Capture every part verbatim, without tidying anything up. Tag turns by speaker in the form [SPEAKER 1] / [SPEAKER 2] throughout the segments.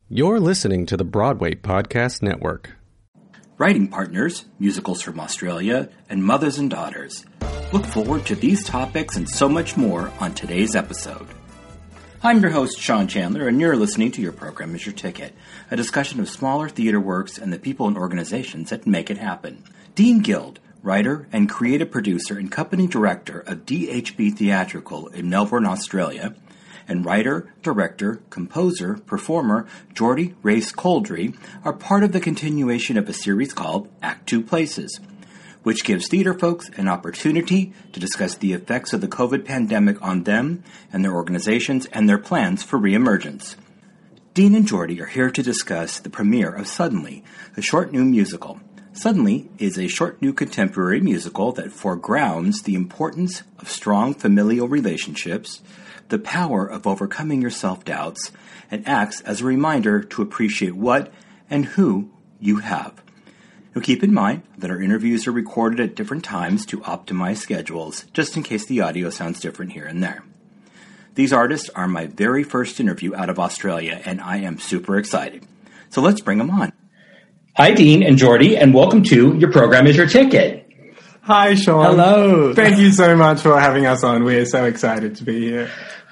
[SPEAKER 1] You're listening to the Broadway Podcast Network.
[SPEAKER 2] Writing partners, musicals from Australia, and mothers and daughters. Look forward to these topics and so much more on today's episode. I'm your host, Sean Chandler, and you're listening to Your Program is Your Ticket, a discussion of smaller theater works and the people and organizations that make it happen. Dean Guild, writer and creative producer and company director of D H B Theatrical in Melbourne, Australia, and writer, director, composer, performer Geordie Race-Coldry are part of the continuation of a series called Act Two Places, which gives theater folks an opportunity to discuss the effects of the COVID pandemic on them and their organizations and their plans for reemergence. Dean and Geordie are here to discuss the premiere of Suddenly, a short new musical. Suddenly is a short new contemporary musical that foregrounds the importance of strong familial relationships, the power of overcoming your self-doubts, and acts as a reminder to appreciate what and who you have. Now keep in mind that our interviews are recorded at different times to optimize schedules, just in case the audio sounds different here and there. These artists are my very first interview out of Australia, and I am super excited. So let's bring them on. Hi, Dean and Geordie, and welcome to Your Program is Your Ticket.
[SPEAKER 3] Hi, Sean.
[SPEAKER 1] Hello.
[SPEAKER 3] Thank you so much for having us on. We're so excited to be here.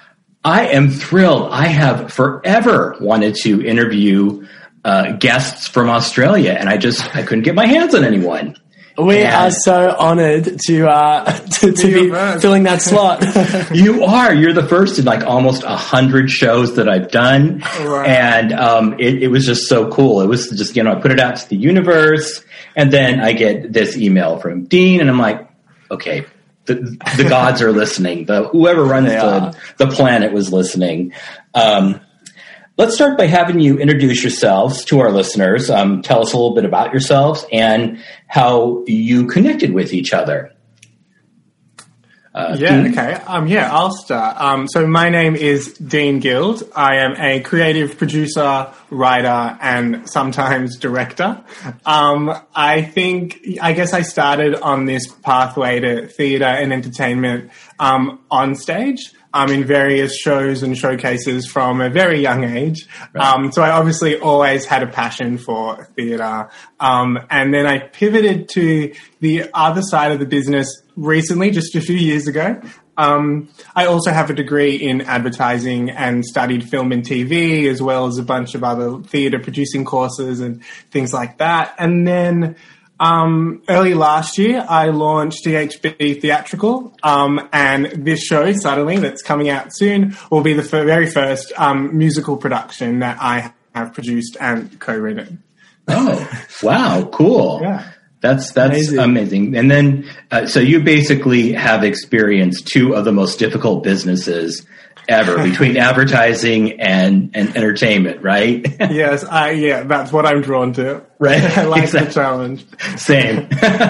[SPEAKER 2] I am thrilled. I have forever wanted to interview uh, guests from Australia, and I just I couldn't get my hands on anyone.
[SPEAKER 4] We
[SPEAKER 2] and
[SPEAKER 4] are so honored to uh, to, to be first. filling that slot.
[SPEAKER 2] You are. You're the first in like almost a hundred shows that I've done, right. and um, it, it was just so cool. It was just, you know, I put it out to the universe, and then I get this email from Dean, and I'm like, okay. The, the gods are listening. The whoever runs the, the planet was listening. Um, let's start by having you introduce yourselves to our listeners. Um, tell us a little bit about yourselves and how you connected with each other.
[SPEAKER 3] Uh, yeah, Dean? okay. Um, yeah, I'll start. Um, so my name is Dean Guild. I am a creative producer, writer, and sometimes director. Um, I think, I guess I started on this pathway to theatre and entertainment um, on stage. Um, in various shows and showcases from a very young age. Right. Um, so I obviously always had a passion for theatre. Um, and then I pivoted to the other side of the business recently, just a few years ago. Um, I also have a degree in advertising and studied film and T V, as well as a bunch of other theatre producing courses and things like that. And then Um, early last year, I launched D H B Theatrical, um, and this show, Suddenly, that's coming out soon, will be the f- very first um, musical production that I have produced and co-written.
[SPEAKER 2] Oh, wow, cool.
[SPEAKER 3] Yeah.
[SPEAKER 2] That's that's amazing. amazing. And then, uh, so you basically have experienced two of the most difficult businesses ever between advertising and, and entertainment, right?
[SPEAKER 3] Yes, I, yeah, that's what I'm drawn to.
[SPEAKER 2] Right.
[SPEAKER 3] I like
[SPEAKER 2] exactly.
[SPEAKER 3] the challenge.
[SPEAKER 2] Same.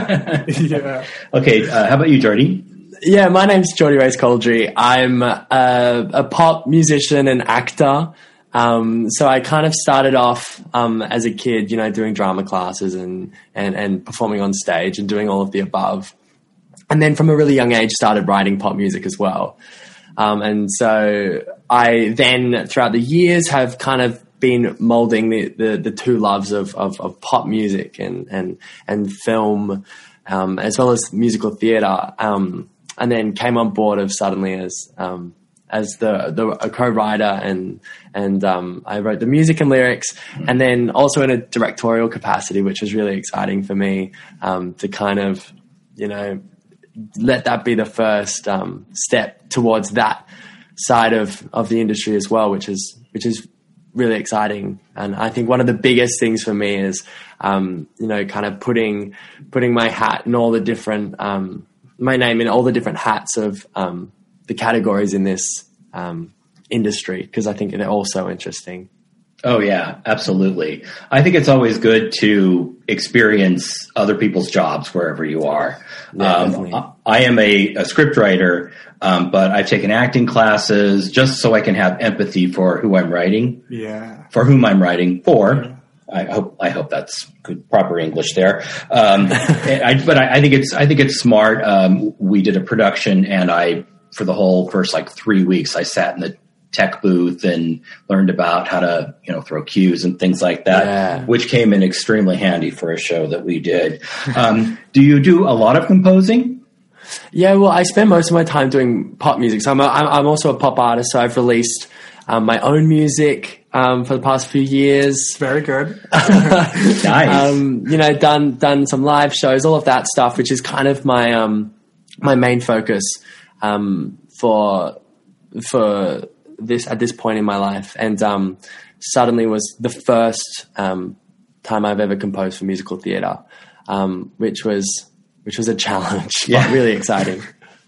[SPEAKER 3] Yeah.
[SPEAKER 2] Okay, uh, how about you, Geordie?
[SPEAKER 4] Yeah, my name's Geordie Race-Coldry. I'm a, a pop musician and actor. Um, so I kind of started off um, as a kid, you know, doing drama classes and, and, and performing on stage and doing all of the above. And then from a really young age started writing pop music as well. Um, and so I then throughout the years have kind of been molding the, the, the two loves of, of, of pop music and, and, and film, um, as well as musical theatre. Um, and then came on board of Suddenly as, um, as the, the a co-writer and, and, um, I wrote the music and lyrics, and then also in a directorial capacity, which was really exciting for me, um, to kind of, you know, let that be the first, um, step towards that side of, of the industry as well, which is, which is really exciting. And I think one of the biggest things for me is, um, you know, kind of putting, putting my hat in all the different, um, my name in all the different hats of, um, the categories in this, um, industry, because I think they're all so interesting.
[SPEAKER 2] Oh yeah, absolutely. I think it's always good to experience other people's jobs wherever you are.
[SPEAKER 4] Yeah,
[SPEAKER 2] um, I am a, a script writer, um, but I've taken acting classes just so I can have empathy for who I'm writing.
[SPEAKER 3] Yeah.
[SPEAKER 2] For whom I'm writing for.
[SPEAKER 3] Yeah.
[SPEAKER 2] I hope I hope that's good, proper English there. Um, I, but I, I think it's I think it's smart. Um, we did a production, and I for the whole first like three weeks I sat in the tech booth and learned about how to, you know, throw cues and things like that,
[SPEAKER 4] yeah.
[SPEAKER 2] which came in extremely handy for a show that we did. Um, do you do a lot of composing?
[SPEAKER 4] Yeah, well, I spend most of my time doing pop music. So I'm, a, I'm also a pop artist. So I've released um, my own music um, for the past few years.
[SPEAKER 3] Very good.
[SPEAKER 2] Nice.
[SPEAKER 4] Um, you know, done done some live shows, all of that stuff, which is kind of my um, my main focus um, for for this at this point in my life. And um, Suddenly was the first um, time I've ever composed for musical theatre, um, which was. which was a challenge, yeah. but really exciting.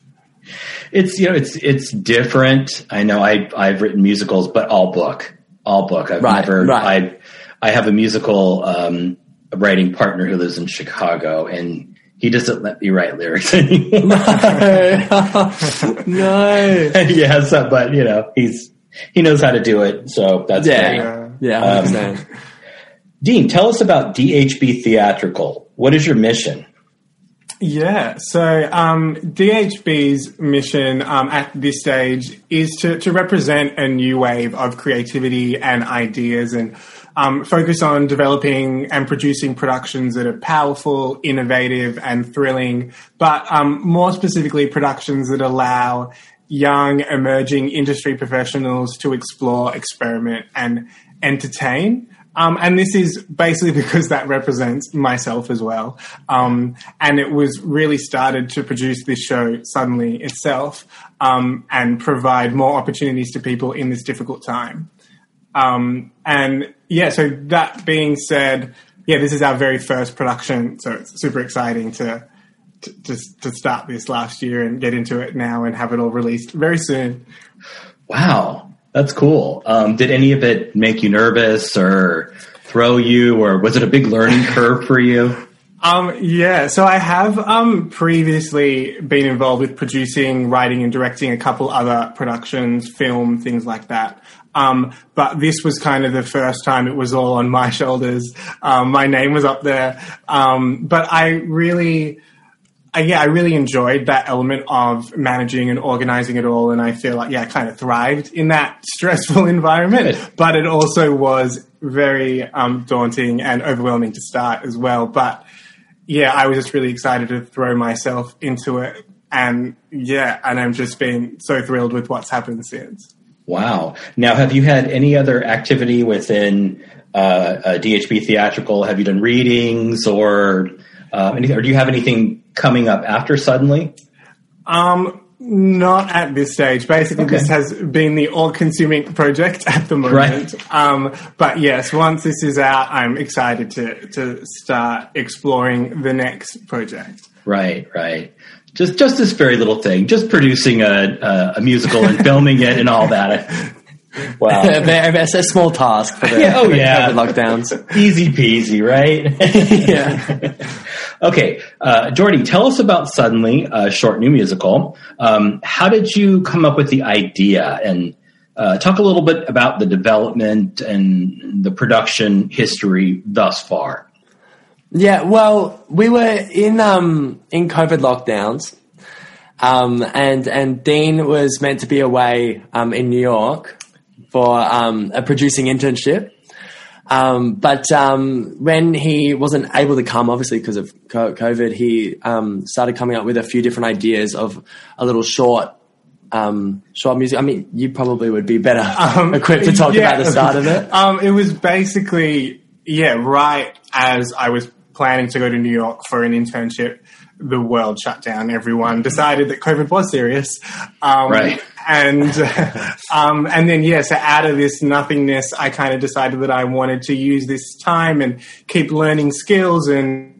[SPEAKER 2] It's, you know, it's, it's different. I know I, I've written musicals, but all book, all book. I've
[SPEAKER 4] right,
[SPEAKER 2] never,
[SPEAKER 4] right.
[SPEAKER 2] I, I have a musical, um, writing partner who lives in Chicago, and he doesn't let me write lyrics anymore.
[SPEAKER 4] No. no.
[SPEAKER 2] yeah. So, but you know, he's, he knows how to do it. So that's
[SPEAKER 4] yeah.
[SPEAKER 2] great.
[SPEAKER 4] Yeah. I understand.
[SPEAKER 2] Um, Dean, tell us about D H B Theatrical. What is your mission?
[SPEAKER 3] Yeah, so um, D H B's mission um, at this stage is to, to represent a new wave of creativity and ideas, and um, focus on developing and producing productions that are powerful, innovative and thrilling, but um, more specifically productions that allow young emerging industry professionals to explore, experiment and entertain. Um, and this is basically because that represents myself as well. Um, and it was really started to produce this show suddenly itself, um, and provide more opportunities to people in this difficult time. Um, and yeah, so that being said, yeah, this is our very first production. So it's super exciting to, to, to, to start this last year and get into it now and have it all released very soon.
[SPEAKER 2] Wow. That's cool. Um, did any of it make you nervous or throw you, or was it a big learning curve for you?
[SPEAKER 3] Um, yeah, so I have um, previously been involved with producing, writing and directing a couple other productions, film, things like that. Um, but this was kind of the first time it was all on my shoulders. Um, my name was up there. Um, but I really... Uh, yeah, I really enjoyed that element of managing and organizing it all. And I feel like, yeah, I kind of thrived in that stressful environment, but it also was very um, daunting and overwhelming to start as well. But yeah, I was just really excited to throw myself into it. And yeah, and I'm just been so thrilled with what's happened since.
[SPEAKER 2] Wow. Now, have you had any other activity within uh, uh, D H B Theatrical? Have you done readings or uh, anything, or do you have anything coming up after Suddenly?
[SPEAKER 3] Um, not at this stage. Basically, okay. This has been the all-consuming project at the moment.
[SPEAKER 2] Right.
[SPEAKER 3] Um, but yes, once this is out, I'm excited to to start exploring the next project.
[SPEAKER 2] Right, right. Just just this very little thing, just producing a a, a musical and filming it and all that. Wow,
[SPEAKER 4] it's a small task for the,
[SPEAKER 2] yeah, oh,
[SPEAKER 4] for the
[SPEAKER 2] yeah.
[SPEAKER 4] COVID lockdowns.
[SPEAKER 2] Easy peasy, right?
[SPEAKER 4] yeah.
[SPEAKER 2] Okay, uh, Jordy, tell us about Suddenly, a short new musical. Um, how did you come up with the idea, and uh, talk a little bit about the development and the production history thus far?
[SPEAKER 4] Yeah, well, we were in um, in COVID lockdowns, um, and and Dean was meant to be away um, in New York for um, a producing internship. Um, but um, when he wasn't able to come, obviously because of COVID, he um, started coming up with a few different ideas of a little short, um, short music. I mean, you probably would be better um, equipped to talk yeah. about the start of it.
[SPEAKER 3] Um, it was basically, yeah, right as I was planning to go to New York for an internship, the world shut down. Everyone decided that COVID was serious. Um,
[SPEAKER 2] right.
[SPEAKER 3] And, um, and then, yeah, so out of this nothingness, I kind of decided that I wanted to use this time and keep learning skills and,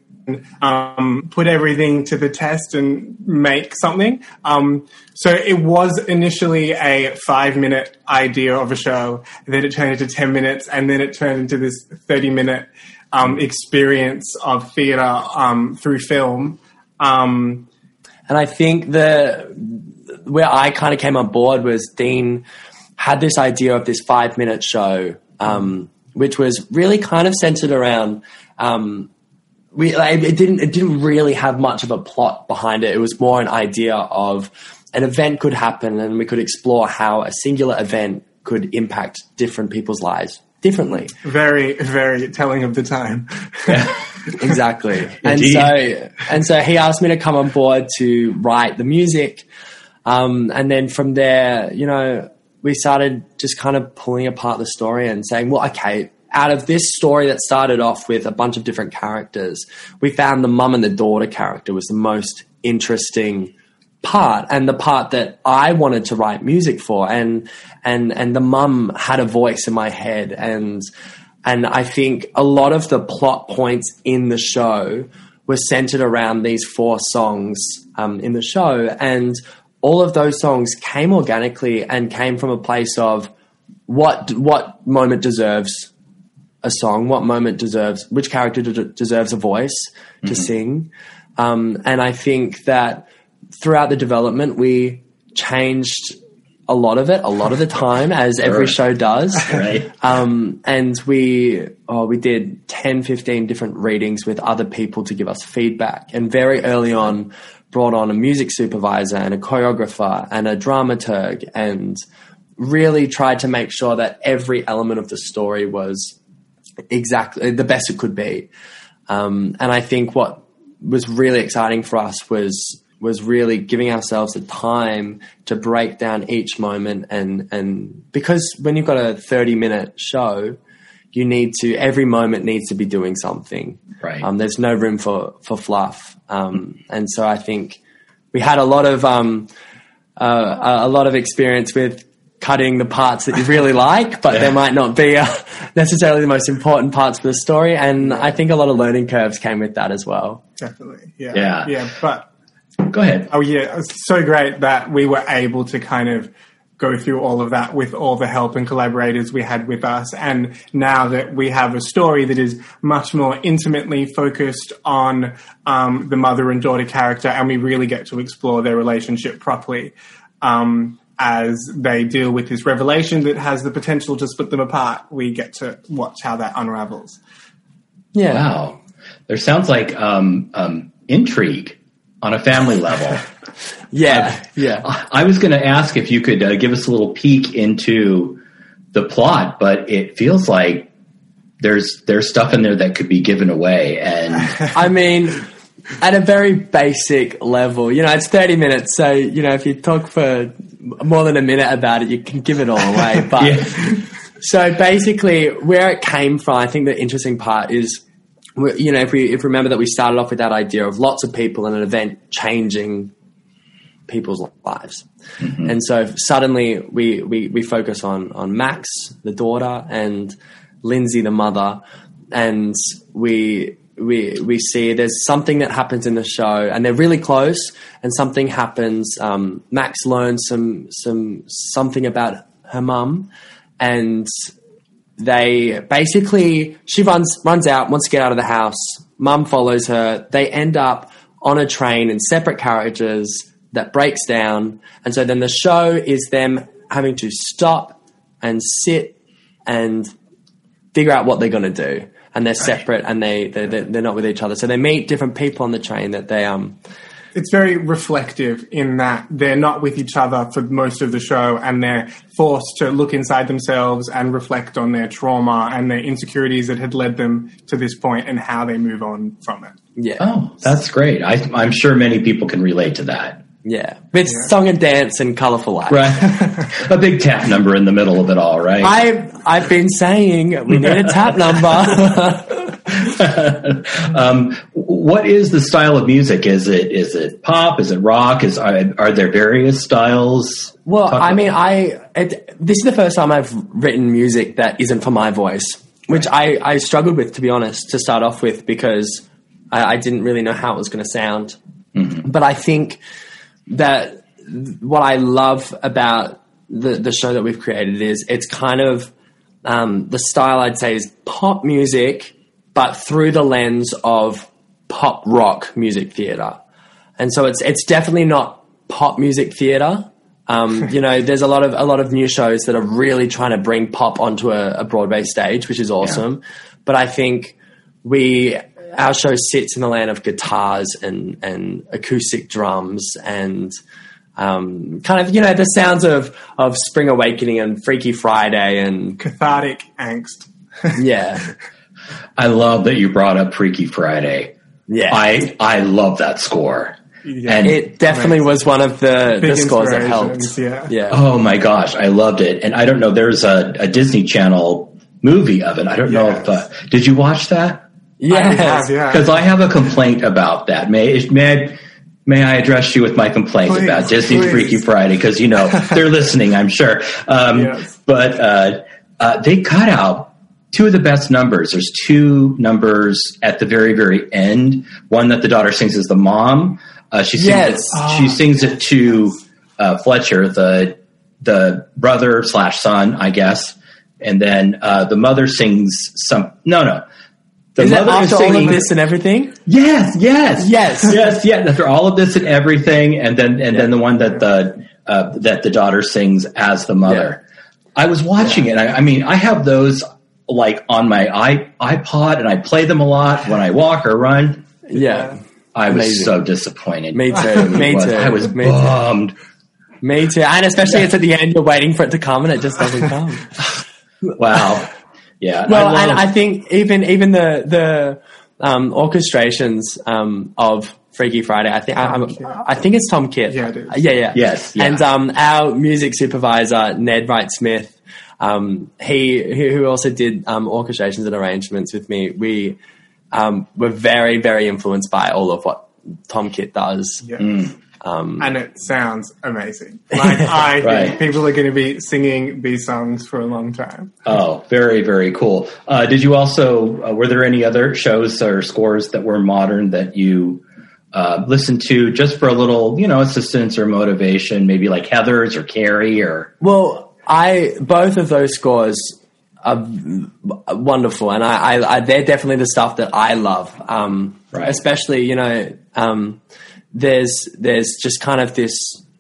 [SPEAKER 3] um, put everything to the test and make something. Um, so it was initially a five minute idea of a show, then it turned into ten minutes, and then it turned into this thirty minute, um, experience of theater, um, through film. Um,
[SPEAKER 4] and I think the, where I kind of came on board was Dean had this idea of this five minute show, um, which was really kind of centered around, um, we, like, it didn't, it didn't really have much of a plot behind it. It was more an idea of an event could happen and we could explore how a singular event could impact different people's lives differently.
[SPEAKER 3] Very, very telling of the time.
[SPEAKER 2] Yeah.
[SPEAKER 4] Exactly. And so, and so he asked me to come on board to write the music. Um, and then from there, you know, we started just kind of pulling apart the story and saying, well, okay, out of this story that started off with a bunch of different characters, we found the mum and the daughter character was the most interesting part, and the part that I wanted to write music for. And, and, and the mum had a voice in my head. And, and I think a lot of the plot points in the show were centered around these four songs, um, in the show. And all of those songs came organically and came from a place of what, what moment deserves a song, what moment deserves, which character de- deserves a voice to mm-hmm. sing. Um, and I think that throughout the development, we changed a lot of it, a lot of the time, as sure. every show does.
[SPEAKER 2] Right.
[SPEAKER 4] Um, and we, oh, we did ten, fifteen different readings with other people to give us feedback. And very early on, brought on a music supervisor and a choreographer and a dramaturg, and really tried to make sure that every element of the story was exactly the best it could be. Um, and I think what was really exciting for us was was really giving ourselves the time to break down each moment. And, and because when you've got a thirty minute show, you need to, every moment needs to be doing something.
[SPEAKER 2] Right.
[SPEAKER 4] Um, there's no room for, for fluff. Um, and so I think we had a lot of, um, uh, a lot of experience with cutting the parts that you really like, but yeah. there might not be uh, necessarily the most important parts of the story. And I think a lot of learning curves came with that as well.
[SPEAKER 3] Definitely. Yeah.
[SPEAKER 2] Yeah.
[SPEAKER 3] Yeah. But
[SPEAKER 2] go ahead.
[SPEAKER 3] Oh yeah. It's so great that we were able to kind of go through all of that with all the help and collaborators we had with us. And now that we have a story that is much more intimately focused on um, the mother and daughter character, and we really get to explore their relationship properly um, as they deal with this revelation that has the potential to split them apart. We get to watch how that unravels.
[SPEAKER 4] Yeah.
[SPEAKER 2] Wow. There sounds like um, um, intrigue on a family level.
[SPEAKER 4] Yeah,
[SPEAKER 2] uh,
[SPEAKER 4] yeah.
[SPEAKER 2] I was going to ask if you could uh, give us a little peek into the plot, but it feels like there's there's stuff in there that could be given away. And
[SPEAKER 4] I mean, at a very basic level, you know, it's thirty minutes, so you know, if you talk for more than a minute about it, you can give it all away. But
[SPEAKER 2] yeah.
[SPEAKER 4] So basically, where it came from, I think the interesting part is, you know, if we if we remember that we started off with that idea of lots of people and an event changing people's lives. Mm-hmm. And so suddenly we, we, we focus on, on Max, the daughter, and Lindsay, the mother. And we, we, we see there's something that happens in the show, and they're really close, and something happens. Um, Max learns some, some, something about her mum, and they basically, she runs, runs out, wants to get out of the house. Mum follows her. They end up on a train in separate carriages that breaks down. And so then the show is them having to stop and sit and figure out what they're going to do. And they're separate, and they, they, they're not with each other. So they meet different people on the train that they, um,
[SPEAKER 3] it's very reflective in that they're not with each other for most of the show, and they're forced to look inside themselves and reflect on their trauma and their insecurities that had led them to this point and how they move on from it.
[SPEAKER 4] Yeah.
[SPEAKER 2] Oh, that's great. I, I'm sure many people can relate to that.
[SPEAKER 4] Yeah. It's
[SPEAKER 3] yeah.
[SPEAKER 4] song and dance and colourful life.
[SPEAKER 2] Right. A big tap number in the middle of it all, right?
[SPEAKER 4] I've, I've been saying we need a tap number.
[SPEAKER 2] um, what is the style of music? Is it is it pop? Is it rock? Is are, are there various styles?
[SPEAKER 4] Well,
[SPEAKER 2] Talk
[SPEAKER 4] I mean, I it, this is the first time I've written music that isn't for my voice, which I, I struggled with, to be honest, to start off with, because I, I didn't really know how it was going to sound. Mm-hmm. But I think that what I love about the, the show that we've created is it's kind of um, the style, I'd say, is pop music, but through the lens of pop rock music theatre. And so it's it's definitely not pop music theatre. Um, you know, there's a lot of a lot of new shows that are really trying to bring pop onto a, a Broadway stage, which is awesome. Yeah. But I think we our show sits in the land of guitars and and acoustic drums and um, kind of, you know, the sounds of, of Spring Awakening and Freaky Friday and
[SPEAKER 3] cathartic angst.
[SPEAKER 4] Yeah.
[SPEAKER 2] I love that you brought up Freaky Friday.
[SPEAKER 4] Yeah.
[SPEAKER 2] I, I love that score.
[SPEAKER 3] Yeah.
[SPEAKER 2] And
[SPEAKER 4] It definitely
[SPEAKER 3] Amazing.
[SPEAKER 4] was one of the,
[SPEAKER 3] Big
[SPEAKER 4] the scores that helped.
[SPEAKER 3] inspirations,
[SPEAKER 4] Yeah.
[SPEAKER 3] yeah.
[SPEAKER 2] oh my gosh, I loved it. And I don't know, there's a, a Disney Channel movie of it. I don't know if, uh,
[SPEAKER 3] Yes.
[SPEAKER 2] did you watch that?
[SPEAKER 4] Yes.
[SPEAKER 3] I have, yeah.
[SPEAKER 2] Because I have a complaint about that. May, may I, may I address you with my complaint
[SPEAKER 3] Please,
[SPEAKER 2] about Disney's
[SPEAKER 3] please.
[SPEAKER 2] Freaky Friday? Because, you know, they're listening, I'm sure. Um,
[SPEAKER 3] Yes.
[SPEAKER 2] But uh, uh, they cut out two of the best numbers. There's two numbers at the very, very end. One that the daughter sings is the mom. Uh, she sings
[SPEAKER 4] Yes.
[SPEAKER 2] it,
[SPEAKER 3] Oh,
[SPEAKER 2] she sings it to uh, Fletcher, the the brother slash son, I guess. And then uh, the mother sings some. No, no. The
[SPEAKER 4] Is it
[SPEAKER 2] mother
[SPEAKER 4] after
[SPEAKER 2] is
[SPEAKER 4] all
[SPEAKER 2] singing
[SPEAKER 4] of this and everything?
[SPEAKER 2] Yes, yes,
[SPEAKER 4] Yes.
[SPEAKER 2] yes, yes. After all of this and everything, and then and then the one that the uh, that the daughter sings as the mother. I was watching it. I, I mean, I have those like on my i iPod, and I play them a lot when I walk or run.
[SPEAKER 4] Yeah.
[SPEAKER 2] I was
[SPEAKER 4] Amazing.
[SPEAKER 2] so disappointed.
[SPEAKER 4] Me too.
[SPEAKER 2] I
[SPEAKER 4] Me
[SPEAKER 2] was,
[SPEAKER 4] too.
[SPEAKER 2] I was
[SPEAKER 4] Me too.
[SPEAKER 2] bummed.
[SPEAKER 4] Me too. And especially it's at the end, you're waiting for it to come and it just doesn't come.
[SPEAKER 2] Wow. Yeah.
[SPEAKER 4] Well,
[SPEAKER 2] I love-
[SPEAKER 4] and I think even even the the um, orchestrations um, of Freaky Friday, I think I, I'm- I think it's Tom Kitt.
[SPEAKER 3] Yeah, it is.
[SPEAKER 4] Yeah, yeah.
[SPEAKER 2] Yes, yeah.
[SPEAKER 4] And um, our music supervisor Ned Wright Smith, um, he who who also did um, orchestrations and arrangements with me. We um, were very very influenced by all of what Tom Kitt does.
[SPEAKER 3] Yeah.
[SPEAKER 2] Mm.
[SPEAKER 4] Um,
[SPEAKER 3] And it sounds amazing. Like, I
[SPEAKER 2] Right.
[SPEAKER 3] think people are going to be singing these songs for a long time.
[SPEAKER 2] Oh, very, very cool. Uh, did you also, uh, were there any other shows or scores that were modern that you uh, listened to just for a little, you know, assistance or motivation, maybe like Heathers or Carrie or?
[SPEAKER 4] Well, I both of those scores are v- wonderful, and I, I, I they're definitely the stuff that I love. Um,
[SPEAKER 2] Right.
[SPEAKER 4] Especially, you know, um, there's there's just kind of this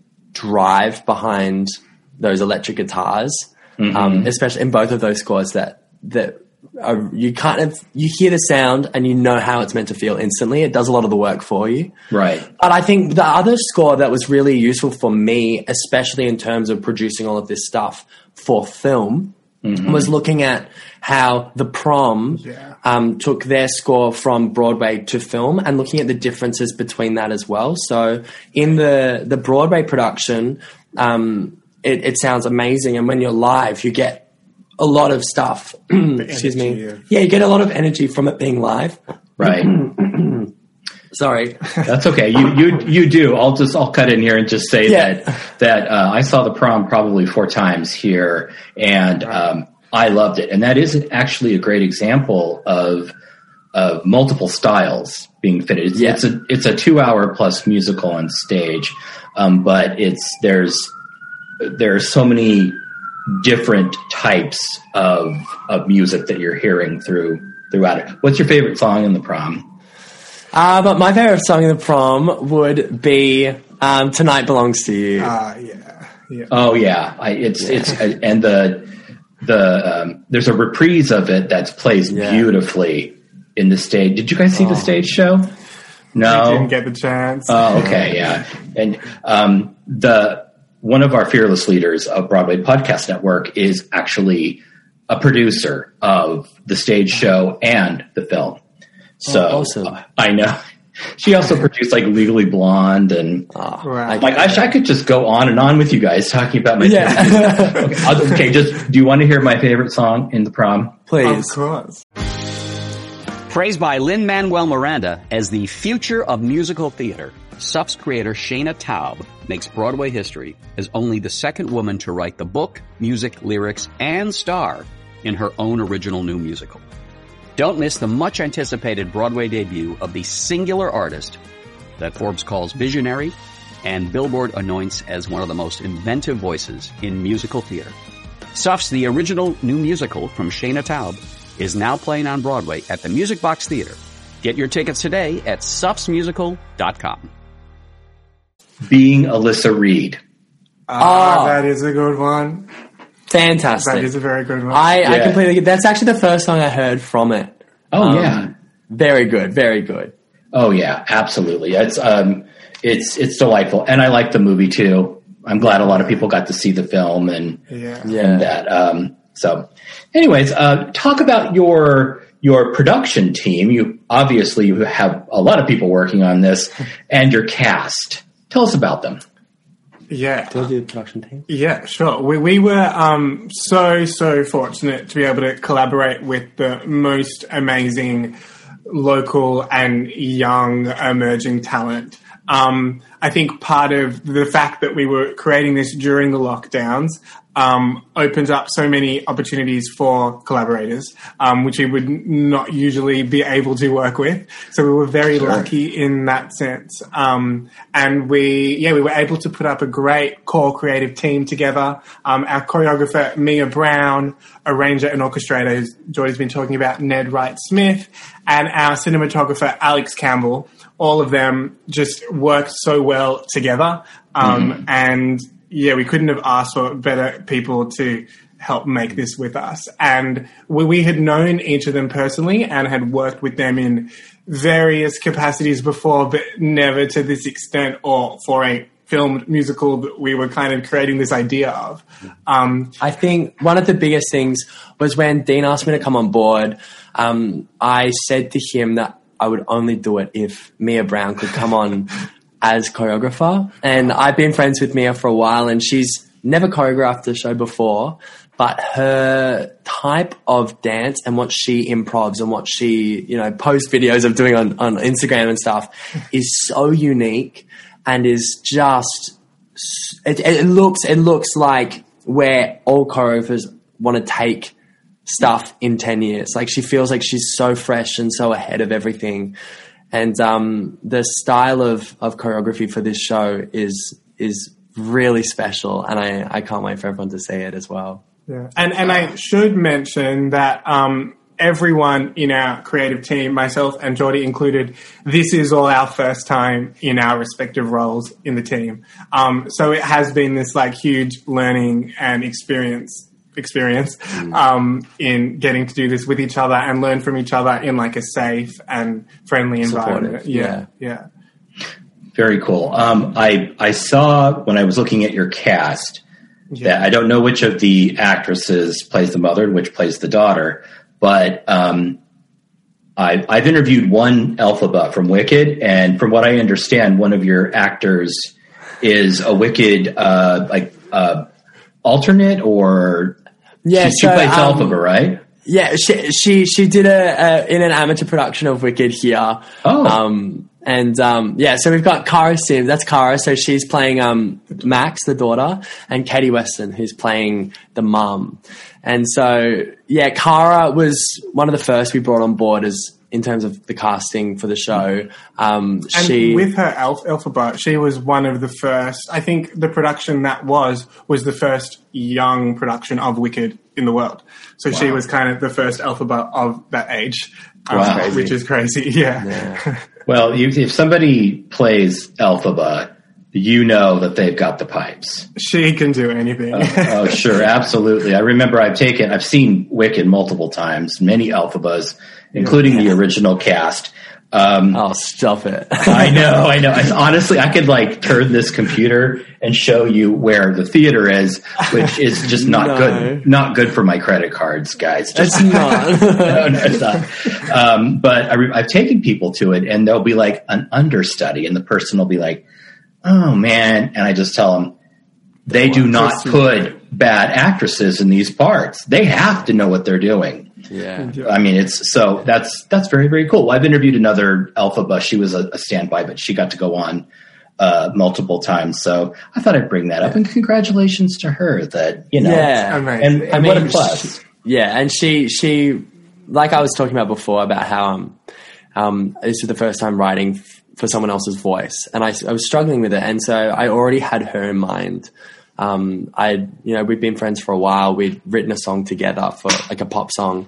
[SPEAKER 4] drive behind those electric guitars, um, especially in both of those scores that that are, you kind of you hear the sound and you know how it's meant to feel instantly. It does a lot of the work for you.
[SPEAKER 2] Right.
[SPEAKER 4] But I think the other score that was really useful for me, especially in terms of producing all of this stuff for film, was looking at how The Prom
[SPEAKER 3] Yeah.
[SPEAKER 4] um, took their score from Broadway to film and looking at the differences between that as well. So in the, the Broadway production, um, it, it sounds amazing. And when you're live, you get a lot of stuff. Excuse me.
[SPEAKER 3] energy of-
[SPEAKER 4] Yeah, you get a lot of energy from it being live.
[SPEAKER 2] Right.
[SPEAKER 4] Sorry.
[SPEAKER 2] That's okay. You, you, you do. I'll just, I'll cut in here and just say
[SPEAKER 4] Yeah.
[SPEAKER 2] that, that, uh, I saw The Prom probably four times here and, um, I loved it. And that is actually a great example of, of multiple styles being fitted. It's,
[SPEAKER 4] Yeah.
[SPEAKER 2] it's a, it's a two hour plus musical on stage. Um, but it's, there's, there are so many different types of, of music that you're hearing through, throughout it. What's your favorite song in The Prom?
[SPEAKER 4] Uh, but my favorite song in The Prom would be um, Tonight Belongs to You.
[SPEAKER 3] Uh, yeah. Yeah.
[SPEAKER 2] Oh yeah, I, it's it's and the the um, there's a reprise of it that's plays
[SPEAKER 4] Yeah.
[SPEAKER 2] beautifully in the stage. Did you guys see the stage show?
[SPEAKER 3] I
[SPEAKER 2] No.
[SPEAKER 3] didn't get the chance.
[SPEAKER 2] Oh, okay, yeah. And um, the one of our fearless leaders of Broadway Podcast Network is actually a producer of the stage show and the film. So
[SPEAKER 4] Oh, awesome.
[SPEAKER 2] uh, I know. She also produced like Legally Blonde and
[SPEAKER 4] Oh,
[SPEAKER 3] Right.
[SPEAKER 2] like I, I could just go on and on with you guys talking about my
[SPEAKER 4] Yeah.
[SPEAKER 2] favorite music. okay, I'll- okay, just do you want to hear my favorite song in The Prom?
[SPEAKER 3] Of
[SPEAKER 4] please.
[SPEAKER 3] course.
[SPEAKER 5] Praised by Lin-Manuel Miranda as the future of musical theater, S U F's creator Shana Taub makes Broadway history as only the second woman to write the book, music, lyrics, and star in her own original new musical. Don't miss the much-anticipated Broadway debut of the singular artist that Forbes calls visionary and Billboard anoints as one of the most inventive voices in musical theater. S U F's The Original New Musical from Shana Taub is now playing on Broadway at the Music Box Theater. Get your tickets today at sufs musical dot com.
[SPEAKER 2] Being Alyssa Reed.
[SPEAKER 3] Ah,
[SPEAKER 4] Oh.
[SPEAKER 3] that is a good one.
[SPEAKER 4] Fantastic.
[SPEAKER 3] That is a very good one.
[SPEAKER 4] I, I
[SPEAKER 2] Yeah.
[SPEAKER 4] completely get that's actually the first song I heard from it.
[SPEAKER 2] Oh
[SPEAKER 4] Um,
[SPEAKER 2] yeah.
[SPEAKER 4] Very good, very good.
[SPEAKER 2] Oh yeah, absolutely. It's um, it's it's delightful, and I like the movie too. I'm glad a lot of people got to see the film and,
[SPEAKER 3] Yeah.
[SPEAKER 2] and that. Um, so, anyways, uh, talk about your your production team. You obviously you have a lot of people working on this, and your cast. Tell us about them.
[SPEAKER 3] Yeah.
[SPEAKER 4] Do I do the production team?
[SPEAKER 3] Yeah, sure. We we were um, so so fortunate to be able to collaborate with the most amazing local and young emerging talent. Um, I think part of the fact that we were creating this during the lockdowns um, opens up so many opportunities for collaborators, um, which we would not usually be able to work with. So we were very
[SPEAKER 2] Sure.
[SPEAKER 3] lucky in that sense. Um, and we, yeah, we were able to put up a great core creative team together. Um, our choreographer, Mia Brown, arranger and orchestrator, as Geordie's been talking about, Ned Wright-Smith, and our cinematographer, Alex Campbell. All of them just worked so well together. Um, mm-hmm. And yeah, we couldn't have asked for better people to help make this with us. And we, we had known each of them personally and had worked with them in various capacities before, but never to this extent or for a filmed musical that we were kind of creating this idea of. Um,
[SPEAKER 4] I think one of the biggest things was when Dean asked me to come on board, um, I said to him that I would only do it if Mia Brown could come on as choreographer. And I've been friends with Mia for a while, and she's never choreographed the show before, but her type of dance and what she improvs and what she, you know, posts videos of doing on, on Instagram and stuff is so unique and is just, it, it looks, it looks like where all choreographers want to take stuff in ten years. Like, she feels like she's so fresh and so ahead of everything. And um, the style of, of choreography for this show is is really special, and I, I can't wait for everyone to see it as well.
[SPEAKER 3] Yeah. And and I should mention that um, everyone in our creative team, myself and Geordie included, this is all our first time in our respective roles in the team. Um, so it has been this like huge learning and experience experience um, in getting to do this with each other and learn from each other in like a safe and friendly environment.
[SPEAKER 4] Supportive, yeah.
[SPEAKER 3] yeah, yeah.
[SPEAKER 2] Very cool. Um, I I saw when I was looking at your cast
[SPEAKER 3] Yeah.
[SPEAKER 2] that I don't know which of the actresses plays the mother and which plays the daughter, but um, I, I've interviewed one Elphaba from Wicked, and from what I understand, one of your actors is a Wicked uh, like uh, alternate, or
[SPEAKER 4] Yeah,
[SPEAKER 2] she, she
[SPEAKER 4] so,
[SPEAKER 2] plays
[SPEAKER 4] um,
[SPEAKER 2] Elphaba, right?
[SPEAKER 4] Yeah, she she she did a, a in an amateur production of Wicked here.
[SPEAKER 2] Oh.
[SPEAKER 4] Um, and um, yeah, so we've got Cara Sim. That's Cara. So she's playing um, Max, the daughter, and Katie Weston, who's playing the mum. And so yeah, Cara was one of the first we brought on board as in terms of the casting for the show. Um,
[SPEAKER 3] And
[SPEAKER 4] she
[SPEAKER 3] with her Elf, Elphaba, she was one of the first. I think the production that was was the first young production of Wicked in the world. So she was kind of the first Elphaba of that age, um,
[SPEAKER 2] Wow.
[SPEAKER 3] which is crazy. Yeah.
[SPEAKER 4] yeah.
[SPEAKER 2] Well, you, if somebody plays Elphaba, you know that they've got the pipes.
[SPEAKER 3] She can do anything.
[SPEAKER 2] Oh, sure, absolutely. I remember I've taken, I've seen Wicked multiple times, many Elphabas, including the original cast. Um,
[SPEAKER 4] Oh, stop it!
[SPEAKER 2] I know, I know. I, honestly, I could like turn this computer and show you where the theater is, which is just not
[SPEAKER 4] No.
[SPEAKER 2] good. Not good for my credit cards, guys. Just,
[SPEAKER 4] It's not.
[SPEAKER 2] no, no, it's not. Um, but I re- I've taken people to it, and there'll be like an understudy, and the person will be like, "Oh man," and I just tell them they do not put bad actresses in these parts. They have to know what they're doing.
[SPEAKER 4] Yeah.
[SPEAKER 2] I mean, it's so that's that's very, very cool. Well, I've interviewed another Elphaba. She was a, a standby, but she got to go on uh, multiple times. So I thought I'd bring that up. And congratulations to her that, you know,
[SPEAKER 4] Yeah.
[SPEAKER 3] Amazing.
[SPEAKER 2] and, and
[SPEAKER 4] I
[SPEAKER 2] what
[SPEAKER 4] mean,
[SPEAKER 2] a plus.
[SPEAKER 4] Yeah, and she she like I was talking about before about how um um this is the first time writing f- for someone else's voice, and I, I was struggling with it, and so I already had her in mind. Um, I you know we'd been friends for a while. We'd written a song together for like a pop song,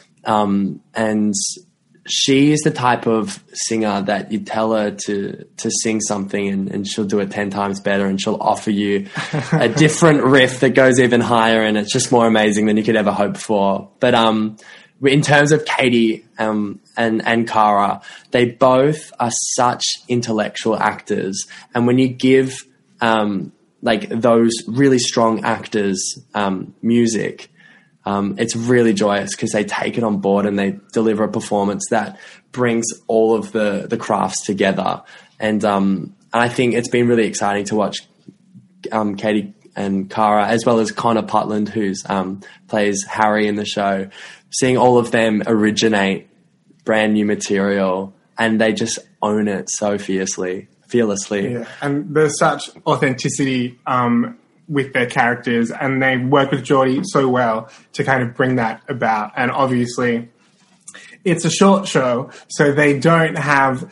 [SPEAKER 4] um, and she is the type of singer that you tell her to to sing something and, and she'll do it ten times better, and she'll offer you a different riff that goes even higher, and it's just more amazing than you could ever hope for. But um, in terms of Katie um, and, and Cara, they both are such intellectual actors. And when you give um, like those really strong actors um, music, um, it's really joyous because they take it on board and they deliver a performance that brings all of the, the crafts together. And, um, and I think it's been really exciting to watch um, Katie and Cara, as well as Connor Putland, who's um, plays Harry in the show, seeing all of them originate brand new material, and they just own it so fiercely, fearlessly.
[SPEAKER 3] Yeah, and there's such authenticity um, with their characters, and they work with Geordie so well to kind of bring that about. And obviously, it's a short show, so they don't have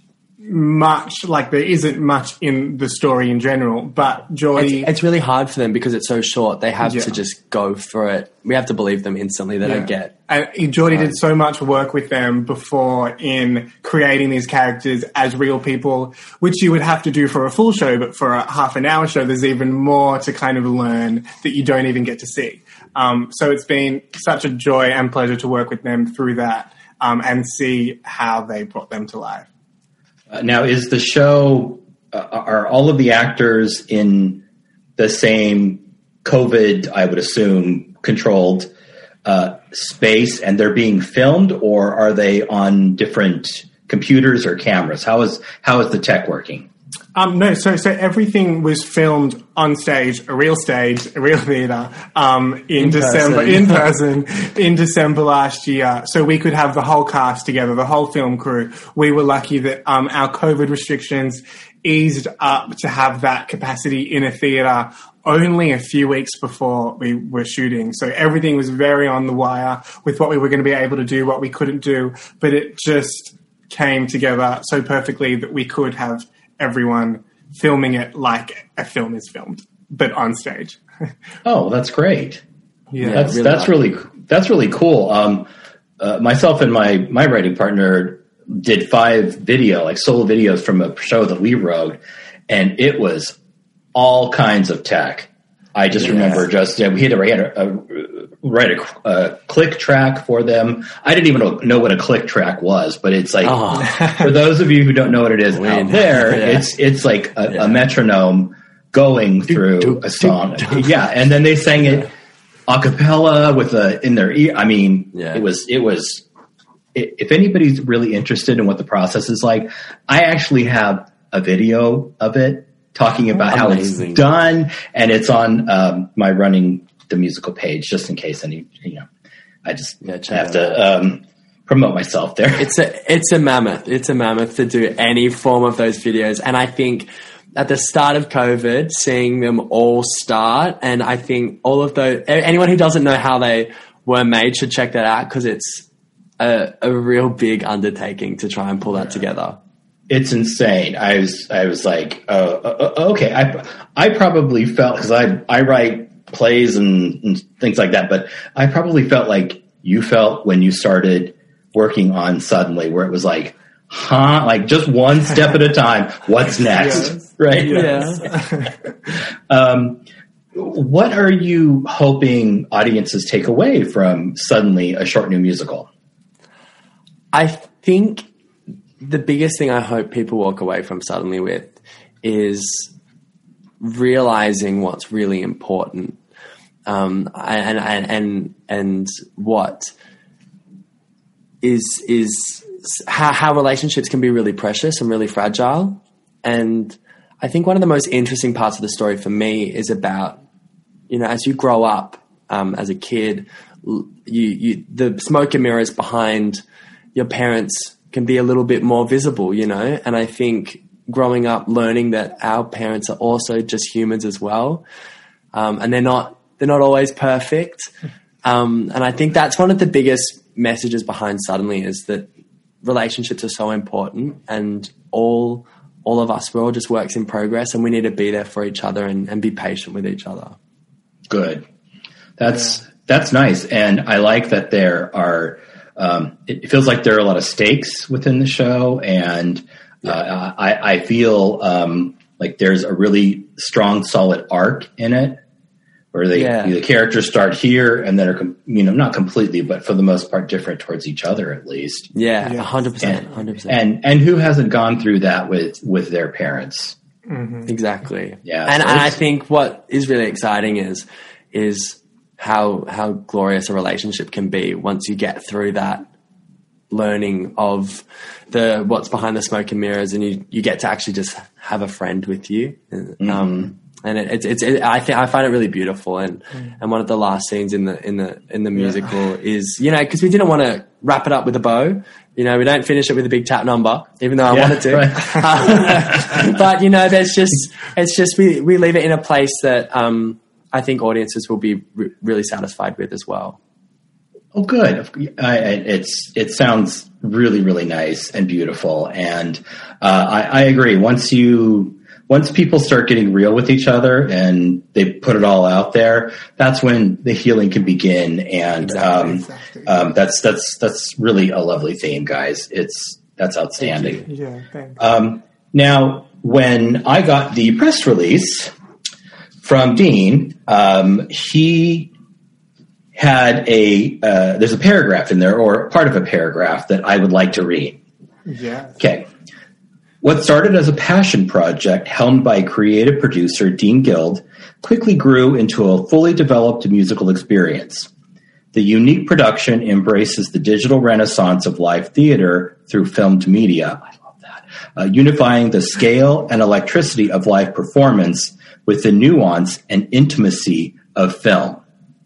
[SPEAKER 3] much, like there isn't much in the story in general, but Geordie...
[SPEAKER 4] It's, it's really hard for them because it's so short. They have
[SPEAKER 3] yeah.
[SPEAKER 4] to just go for it. We have to believe them instantly. They
[SPEAKER 3] yeah.
[SPEAKER 4] don't get...
[SPEAKER 3] And Geordie um, did so much work with them before in creating these characters as real people, which you would have to do for a full show, but for a half an hour show, there's even more to kind of learn that you don't even get to see. Um, so it's been such a joy and pleasure to work with them through that um, and see how they brought them to life.
[SPEAKER 2] Uh, now, is the show, uh, are all of the actors in the same COVID, I would assume, controlled uh, space, and they're being filmed, or are they on different computers or cameras? How is how is the tech working?
[SPEAKER 3] Um, no, so so everything was filmed on stage, a real stage, a real theatre, um, in, in December, person. in person, in December last year. So we could have the whole cast together, the whole film crew. We were lucky that um, our COVID restrictions eased up to have that capacity in a theatre only a few weeks before we were shooting. So everything was very on the wire with what we were going to be able to do, what we couldn't do, but it just came together so perfectly that we could have everyone filming it like a film is filmed, but on stage.
[SPEAKER 2] Oh, that's great.
[SPEAKER 3] Yeah,
[SPEAKER 2] that's
[SPEAKER 4] really
[SPEAKER 2] that's really that's really cool. Um, uh, myself and my my writing partner did five video, like solo videos from a show that we wrote, and it was all kinds of tech. I just yeah. remember just yeah, we had to write a, a, write a, a click track for them. I didn't even know what a click track was, but it's like oh. for those of you who don't know what it is out there, yeah. it's it's like a, yeah. a metronome going through do, do, a song. Do, do. Yeah, and then they sang it a cappella with a in their ear. I mean, yeah. it was it was. It, if anybody's really interested in what the process is like, I actually have a video of it talking about Amazing. how it's done, and it's on um, my Running the Musical page, just in case any, you know, I just yeah, have to um, promote myself there.
[SPEAKER 4] It's a it's a mammoth. It's a mammoth to do any form of those videos, and I think at the start of COVID, seeing them all start, and I think all of those, anyone who doesn't know how they were made should check that out because it's a, a real big undertaking to try and pull that together.
[SPEAKER 2] It's insane. I was, I was like, oh, uh, okay. I, I probably felt, cause I, I write plays and, and things like that, but I probably felt like you felt when you started working on Suddenly, where it was like, huh, like just one step at a time. What's next? Yes. Right.
[SPEAKER 4] Yes.
[SPEAKER 2] Yeah. um, what are you hoping audiences take away from Suddenly, a short new musical?
[SPEAKER 4] I think the biggest thing I hope people walk away from Suddenly with is realizing what's really important, um, and, and and and what is is how, how relationships can be really precious and really fragile. And I think one of the most interesting parts of the story for me is about, you know, as you grow up um, as a kid, you you the smoke and mirrors behind your parents can be a little bit more visible, you know? And I think growing up, learning that our parents are also just humans as well. Um, and they're not, they're not always perfect. Um, and I think that's one of the biggest messages behind Suddenly is that relationships are so important, and all, all of us, we're all just works in progress, and we need to be there for each other and, and be patient with each other.
[SPEAKER 2] Good. That's, yeah. that's nice. And I like that there are, Um, it feels like there are a lot of stakes within the show, and uh, I, I feel um, like there's a really strong, solid arc in it where they
[SPEAKER 4] Yeah.
[SPEAKER 2] the characters start here and then are com- you know not completely, but for the most part different towards each other at least.
[SPEAKER 4] Yeah,
[SPEAKER 3] Yeah.
[SPEAKER 4] a hundred percent, a hundred percent.
[SPEAKER 2] And and who hasn't gone through that with with their parents?
[SPEAKER 4] Exactly.
[SPEAKER 2] Yeah,
[SPEAKER 4] And,
[SPEAKER 2] so
[SPEAKER 4] and I
[SPEAKER 2] it's-
[SPEAKER 4] think what is really exciting is is how how glorious a relationship can be once you get through that learning of the what's behind the smoke and mirrors, and you, you get to actually just have a friend with you.
[SPEAKER 2] Mm-hmm.
[SPEAKER 4] Um, and it, it's it's it, I think I find it really beautiful. And and one of the last scenes in the in the in the musical is, you know, because we didn't want to wrap it up with a bow. You know, we don't finish it with a big tap number, even though I
[SPEAKER 2] Yeah,
[SPEAKER 4] wanted to.
[SPEAKER 2] right.
[SPEAKER 4] Uh, but you know, there's just it's just we we leave it in a place that um, I think audiences will be re- really satisfied with as well.
[SPEAKER 2] Oh, good. I, I, it's it sounds really really nice and beautiful, and uh, I, I agree. Once you once people start getting real with each other and they put it all out there, that's when the healing can begin. And
[SPEAKER 4] Exactly,
[SPEAKER 2] um,
[SPEAKER 3] exactly.
[SPEAKER 2] um, that's that's that's really a lovely theme, guys. It's that's outstanding.
[SPEAKER 3] Yeah, thanks.
[SPEAKER 2] Um, now, when I got the press release from Dean, um, he had a uh, there's a paragraph in there, or part of a paragraph that I would like to read.
[SPEAKER 3] Yeah.
[SPEAKER 2] Okay. What started as a passion project helmed by creative producer Dean Guild quickly grew into a fully developed musical experience. The unique production embraces the digital renaissance of live theater through filmed media. I love that. Uh, unifying the scale and electricity of live performance with the nuance and intimacy of film.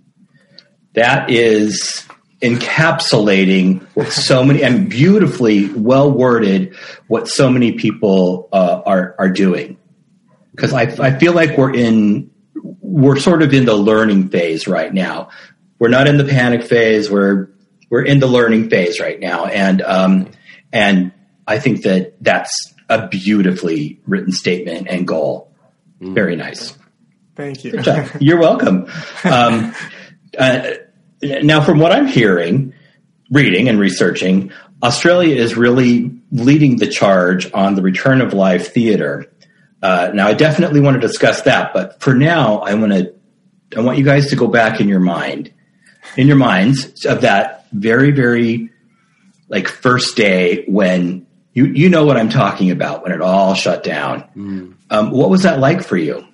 [SPEAKER 2] That is encapsulating what so many, and beautifully well worded, what so many people uh, are are doing. Because I I feel like we're in we're sort of in the learning phase right now. We're not in the panic phase. We're we're in the learning phase right now, and um and I think that that's a beautifully written statement and goal. Very nice.
[SPEAKER 3] Thank you.
[SPEAKER 2] Good job. You're welcome. Um, uh, now, from what I'm hearing, reading and researching, Australia is really leading the charge on the return of live theater. Uh, now, I definitely want to discuss that, but for now, I want to, I want you guys to go back in your mind, in your minds of that very, very like first day when you, you know what I'm talking about, when it all shut down. Mm. Um, what was that like for you?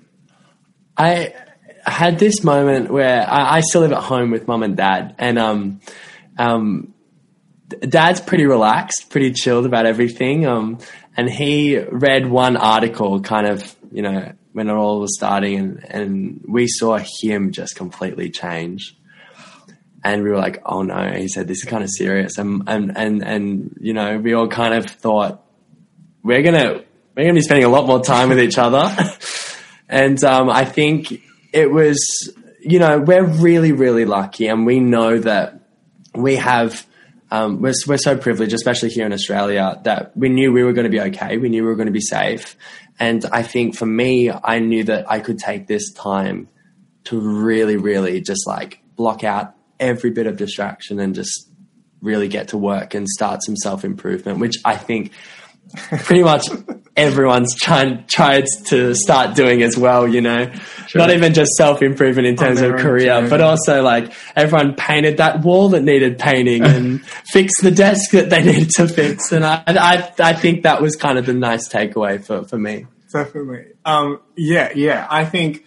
[SPEAKER 4] I had this moment where I, I still live at home with mum and dad, and um, um, dad's pretty relaxed, pretty chilled about everything. Um, and he read one article kind of, you know, when it all was starting, and, and we saw him just completely change. And we were like, oh no, he said, this is kind of serious. And, and, and, and, you know, we all kind of thought, we're going to, we're going to be spending a lot more time with each other. And, um, I think it was, you know, we're really, really lucky, and we know that we have, um, we're, we're so privileged, especially here in Australia, that we knew we were going to be okay. We knew we were going to be safe. And I think for me, I knew that I could take this time to really, really just like block out every bit of distraction and just really get to work and start some self-improvement, which I think pretty much everyone's trying tried to start doing as well, you know. Sure. Not even just self-improvement in terms of career, but also like everyone painted that wall that needed painting and fixed the desk that they needed to fix. And I, I, I think that was kind of the nice takeaway for, for me.
[SPEAKER 3] Definitely. Um, yeah, yeah. I think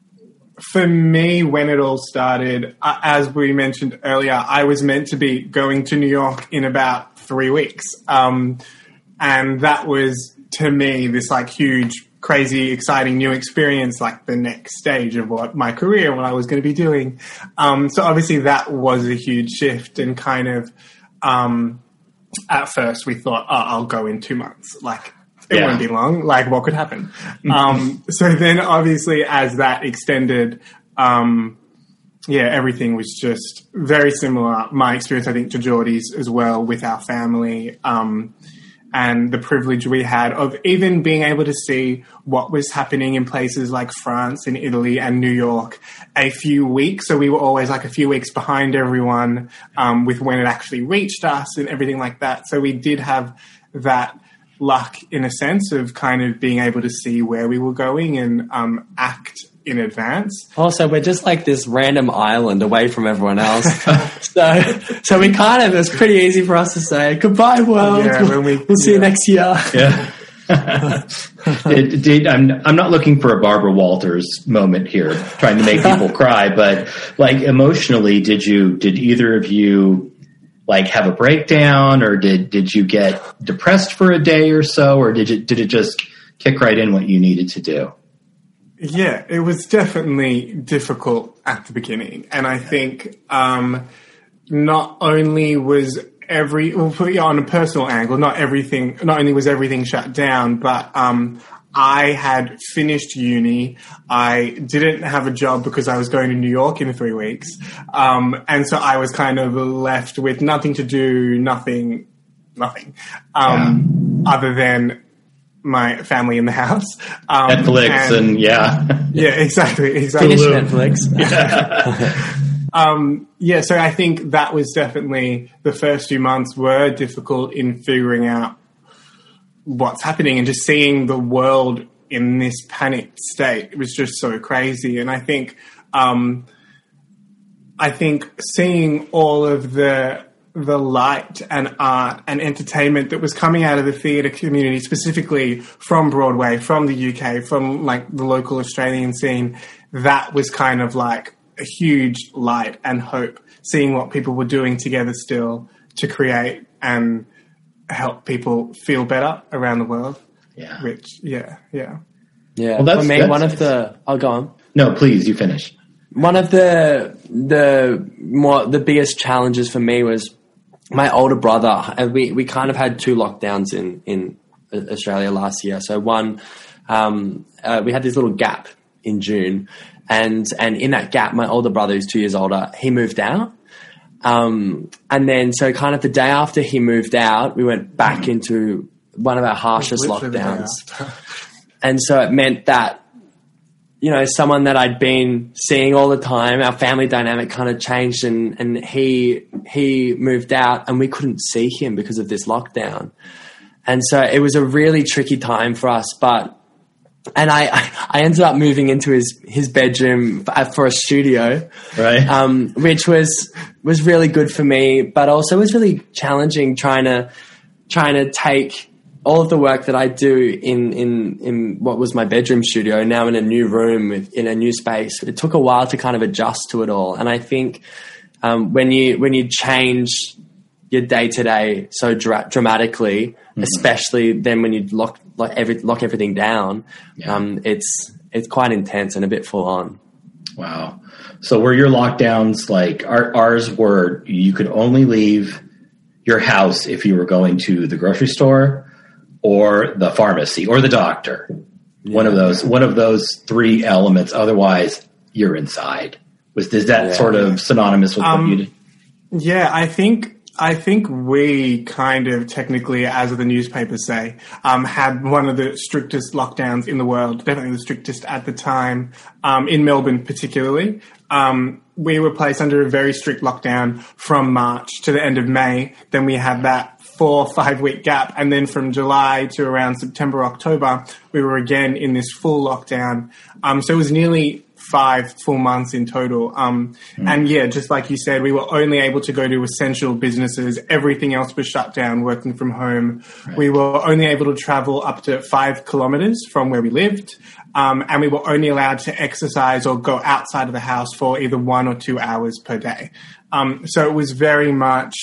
[SPEAKER 3] for me, when it all started, uh, as we mentioned earlier, I was meant to be going to New York in about three weeks. Um, and that was, to me, this like huge, crazy, exciting new experience, like the next stage of what my career, what I was going to be doing. Um, so obviously that was a huge shift, and kind of, um, at first we thought, oh, I'll go in two months. Like, it yeah. won't be long. Like, what could happen? um, so then obviously as that extended, um, yeah, everything was just very similar. My experience, I think, to Geordie's as well with our family, um, and the privilege we had of even being able to see what was happening in places like France and Italy and New York a few weeks. So we were always like a few weeks behind everyone, um, with when it actually reached us and everything like that. So we did have that luck in a sense of kind of being able to see where we were going and um, act in advance.
[SPEAKER 4] Also, we're just like this random island away from everyone else. so so we kind of, it's pretty easy for us to say, goodbye, world.
[SPEAKER 3] Yeah, when we,
[SPEAKER 4] we'll see
[SPEAKER 3] yeah.
[SPEAKER 4] you next year.
[SPEAKER 6] Yeah. did, did, I'm, I'm not looking for a Barbara Walters moment here, trying to make people cry, but like emotionally, did you, did either of you like have a breakdown, or did, did you get depressed for a day or so, or did it, did it just kick right in what you needed to do?
[SPEAKER 3] Yeah, it was definitely difficult at the beginning. And I think um, not only was every, well, on a personal angle, not everything, not only was everything shut down, but um, I had finished uni. I didn't have a job because I was going to New York in three weeks. Um, and so I was kind of left with nothing to do, nothing, nothing, um, yeah. other than my family in the house. Um,
[SPEAKER 6] Netflix and, and yeah.
[SPEAKER 3] Yeah, exactly. Exactly.
[SPEAKER 4] Finish Netflix.
[SPEAKER 3] Yeah. um, yeah, so I think that was definitely, the first few months were difficult in figuring out what's happening and just seeing the world in this panicked state. It was just so crazy. And I think, um, I think seeing all of the, the light and art and entertainment that was coming out of the theatre community, specifically from Broadway, from the U K, from like the local Australian scene, that was kind of like a huge light and hope, seeing what people were doing together still to create and help people feel better around the world.
[SPEAKER 6] Yeah.
[SPEAKER 3] Which, yeah, yeah.
[SPEAKER 4] Yeah.
[SPEAKER 6] Well, that's,
[SPEAKER 4] For me,
[SPEAKER 6] that's,
[SPEAKER 4] one of the, I'll go on.
[SPEAKER 6] No, please, you finish.
[SPEAKER 4] One of the, the more, the biggest challenges for me was my older brother. And we, we kind of had two lockdowns in, in Australia last year. So one, um, uh, we had this little gap in June, and, and in that gap, my older brother, who's two years older, he moved out. Um, and then, so kind of the day after he moved out, we went back into one of our harshest lockdowns. And so it meant that, you know, someone that I'd been seeing all the time, our family dynamic kind of changed, and, and he, he moved out and we couldn't see him because of this lockdown. And so it was a really tricky time for us, but, and I, I ended up moving into his, his bedroom for a studio,
[SPEAKER 6] right?
[SPEAKER 4] Um, which was, was really good for me, but also was really challenging trying to, trying to take all of the work that I do in, in, in what was my bedroom studio now in a new room with, in a new space. It took a while to kind of adjust to it all. And I think, um, when you, when you change your day to day so dra- dramatically, mm-hmm. especially then when you lock, like every, lock everything down, yeah. um, it's, it's quite intense and a bit full on.
[SPEAKER 6] Wow. So were your lockdowns like our, ours were, you could only leave your house if you were going to the grocery store or the pharmacy or the doctor. Yeah. One of those, one of those three elements. Otherwise, you're inside. Was is that yeah. sort of synonymous with
[SPEAKER 3] um,
[SPEAKER 6] what you did?
[SPEAKER 3] Yeah, I think I think we kind of technically, as the newspapers say, um, had one of the strictest lockdowns in the world. Definitely the strictest at the time, um, in Melbourne particularly. Um, we were placed under a very strict lockdown from March to the end of May. Then we had that four, five week gap. And then from July to around September, October, we were again in this full lockdown. Um, so it was nearly five full months in total. Um, mm. And yeah, just like you said, we were only able to go to essential businesses. Everything else was shut down, working from home. Right. We were only able to travel up to five kilometers from where we lived. Um, and we were only allowed to exercise or go outside of the house for either one or two hours per day. Um, so it was very much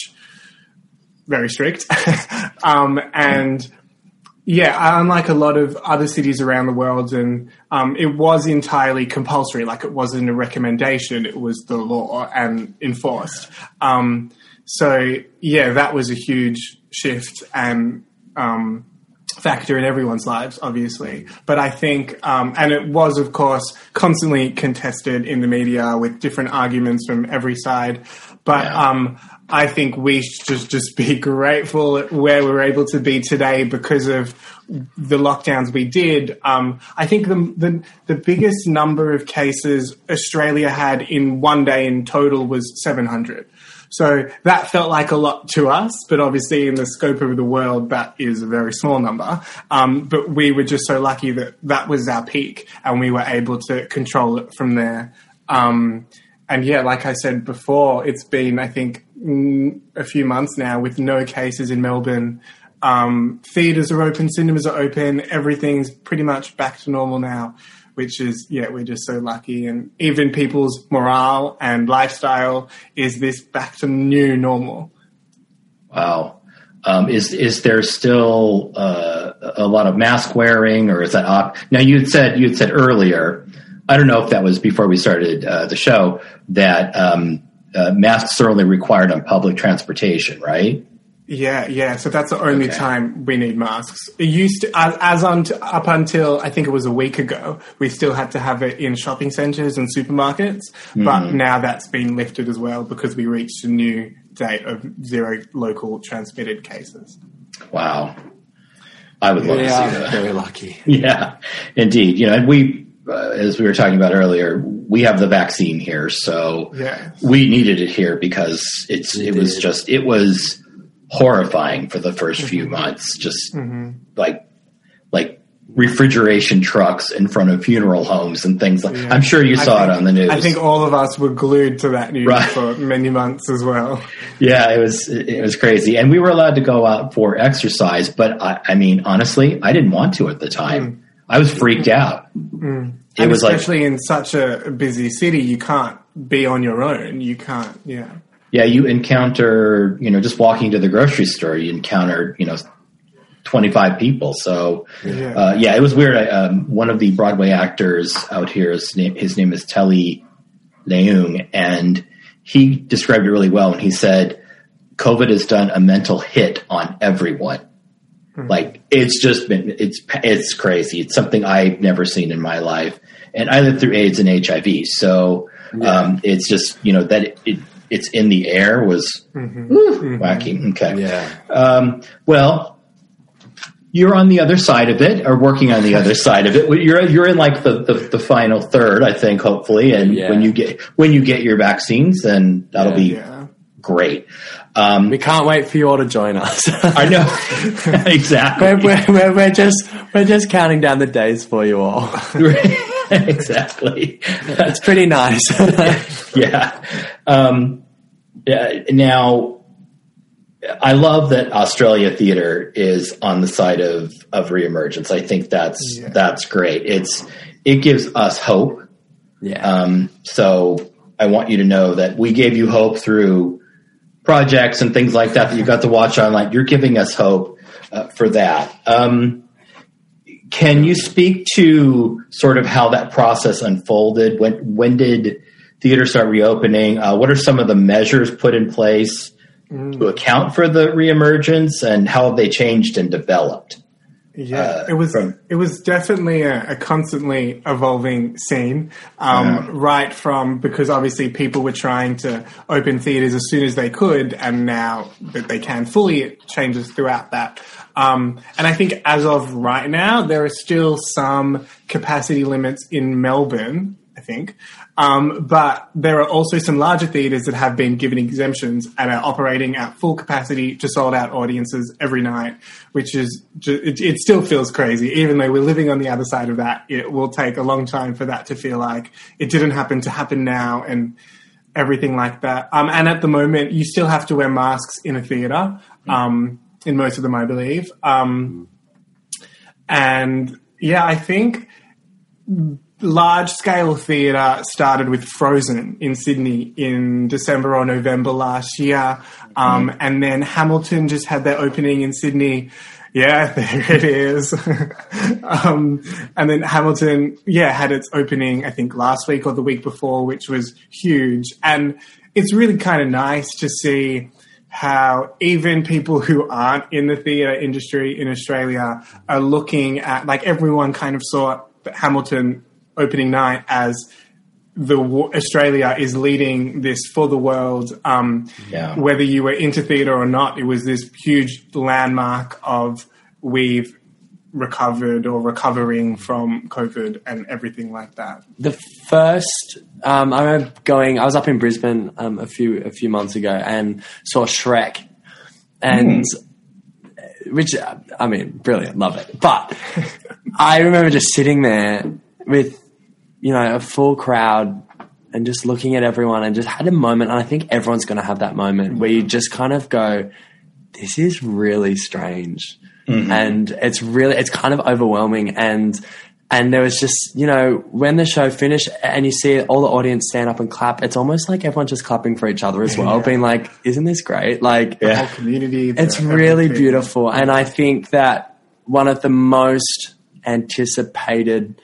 [SPEAKER 3] very strict. um, and yeah, unlike a lot of other cities around the world, and um, it was entirely compulsory. Like, it wasn't a recommendation; it was the law and enforced. Um, so yeah, that was a huge shift and um, factor in everyone's lives, obviously. But I think, um, and it was, of course, constantly contested in the media with different arguments from every side. But yeah. um, I think we should just be grateful at where we're able to be today because of the lockdowns we did. Um, I think the, the the biggest number of cases Australia had in one day in total was seven hundred. So that felt like a lot to us, but obviously in the scope of the world, that is a very small number. Um, but we were just so lucky that that was our peak and we were able to control it from there. Um, and yeah, like I said before, it's been, I think, mm, a few months now with no cases in Melbourne. Um, theatres are open, cinemas are open, everything's pretty much back to normal now, which is, yeah, we're just so lucky. And even people's morale and lifestyle is this back to new normal.
[SPEAKER 6] Wow. Um, is is there still uh, a lot of mask wearing, or is that op- now? You had said you had said earlier, I don't know if that was before we started uh, the show, that um, uh, masks are only required on public transportation, right?
[SPEAKER 3] Yeah, yeah. So that's the only
[SPEAKER 6] Okay.
[SPEAKER 3] time we need masks. It used to, as, as on to, up until I think it was a week ago, we still had to have it in shopping centres and supermarkets.
[SPEAKER 6] Mm.
[SPEAKER 3] But now that's been lifted as well because we reached a new date of zero local transmitted cases.
[SPEAKER 6] Wow. I would love
[SPEAKER 4] We
[SPEAKER 6] to see
[SPEAKER 4] are
[SPEAKER 6] that.
[SPEAKER 4] very lucky.
[SPEAKER 6] Yeah, indeed. You know, and we, uh, as we were talking about earlier, we have the vaccine here, so
[SPEAKER 3] Yeah.
[SPEAKER 6] we needed it here because it's
[SPEAKER 4] We
[SPEAKER 6] it was
[SPEAKER 4] did.
[SPEAKER 6] just it was horrifying for the first few months. Just
[SPEAKER 3] Mm-hmm.
[SPEAKER 6] like like refrigeration trucks in front of funeral homes and things like.
[SPEAKER 3] Yeah.
[SPEAKER 6] I'm sure you
[SPEAKER 3] I
[SPEAKER 6] saw
[SPEAKER 3] think-
[SPEAKER 6] it on the news.
[SPEAKER 3] I think all of us were glued to that news
[SPEAKER 6] Right.
[SPEAKER 3] for many months as well.
[SPEAKER 6] Yeah, it was it was crazy, and we were allowed to go out for exercise. But I, I mean, honestly, I didn't want to at the time. I was freaked out. It
[SPEAKER 3] Mm. And
[SPEAKER 6] was like,
[SPEAKER 3] especially in such a busy city, you can't be on your own. You can't, yeah.
[SPEAKER 6] yeah, you encounter, you know, just walking to the grocery store, you encounter, you know, twenty-five people. So,
[SPEAKER 3] Yeah.
[SPEAKER 6] uh, yeah, it was weird. I, um, one of the Broadway actors out here, his name, his name is Telly Leung, and he described it really well. And he said, COVID has done a mental hit on everyone. Like, it's just been, it's, it's crazy. It's something I've never seen in my life. And I lived through AIDS and H I V. So, um, it's just, you know, that it, it it's in the air was woo, wacky. Okay.
[SPEAKER 4] Yeah.
[SPEAKER 6] Um, well, you're on the other side of it, or working on the other side of it. You're you're in like the, the, the final third, I think, hopefully. And
[SPEAKER 4] Yeah.
[SPEAKER 6] when you get when you get your vaccines, then that'll
[SPEAKER 4] Yeah.
[SPEAKER 6] be
[SPEAKER 3] Yeah.
[SPEAKER 6] great. Um,
[SPEAKER 4] We can't wait for you all to join us.
[SPEAKER 6] I know exactly.
[SPEAKER 4] we're, we're, we're, we're just we're just counting down the days for you all.
[SPEAKER 6] Exactly.
[SPEAKER 4] It's pretty nice.
[SPEAKER 6] Yeah. Um, yeah. Now, I love that Australia Theatre is on the side of, of reemergence. I think that's
[SPEAKER 3] Yeah.
[SPEAKER 6] that's great. It's it gives us hope.
[SPEAKER 4] Yeah.
[SPEAKER 6] Um, so I want you to know that we gave you hope through projects and things like that that you got to watch online. You're giving us hope uh, for that. Um, can you speak to sort of how that process unfolded? When when did theater start reopening? Uh, what are some of the measures put in place to account for the reemergence, and how have they changed and developed?
[SPEAKER 3] Yeah,
[SPEAKER 6] Uh,
[SPEAKER 3] it was
[SPEAKER 6] from-
[SPEAKER 3] it was definitely a, a constantly evolving scene, um,
[SPEAKER 6] Yeah.
[SPEAKER 3] right from, because obviously people were trying to open theatres as soon as they could, and now that they can fully, it changes throughout that. Um, and I think as of right now, there are still some capacity limits in Melbourne, I think. Um, but there are also some larger theatres that have been given exemptions and are operating at full capacity to sold out audiences every night, which is, ju- it, it still feels crazy. Even though we're living on the other side of that, it will take a long time for that to feel like it didn't happen to happen now and everything like that. Um, and at the moment, you still have to wear masks in a theatre, um, in most of them, I believe. Um, and yeah, I think large scale theatre started with Frozen in Sydney in December or November last year. Um, and then Hamilton just had their opening in Sydney. Yeah, there it is. um, and then Hamilton, yeah, had its opening, I think last week or the week before, which was huge. And it's really kind of nice to see how even people who aren't in the theatre industry in Australia are looking at, like, everyone kind of saw Hamilton opening night as the Australia is leading this for the world. Um,
[SPEAKER 6] Yeah.
[SPEAKER 3] Whether you were into theatre or not, it was this huge landmark of we've recovered or recovering from COVID and everything like that?
[SPEAKER 4] The first, um, I remember going. I was up in Brisbane um, a few a few months ago and saw Shrek, and mm. which I mean, brilliant, love it. But I remember just sitting there with, you know, a full crowd and just looking at everyone and just had a moment. And I think everyone's going to have that moment where you just kind of go, "This is really strange." Mm-hmm. And it's really, it's kind of overwhelming. And, and there was just, you know, when the show finished and you see all the audience stand up and clap, it's almost like everyone's just clapping for each other as well, yeah. being like, isn't this great? Like,
[SPEAKER 3] the yeah. whole community.
[SPEAKER 4] It's really everything. Beautiful. And I think that one of the most anticipated,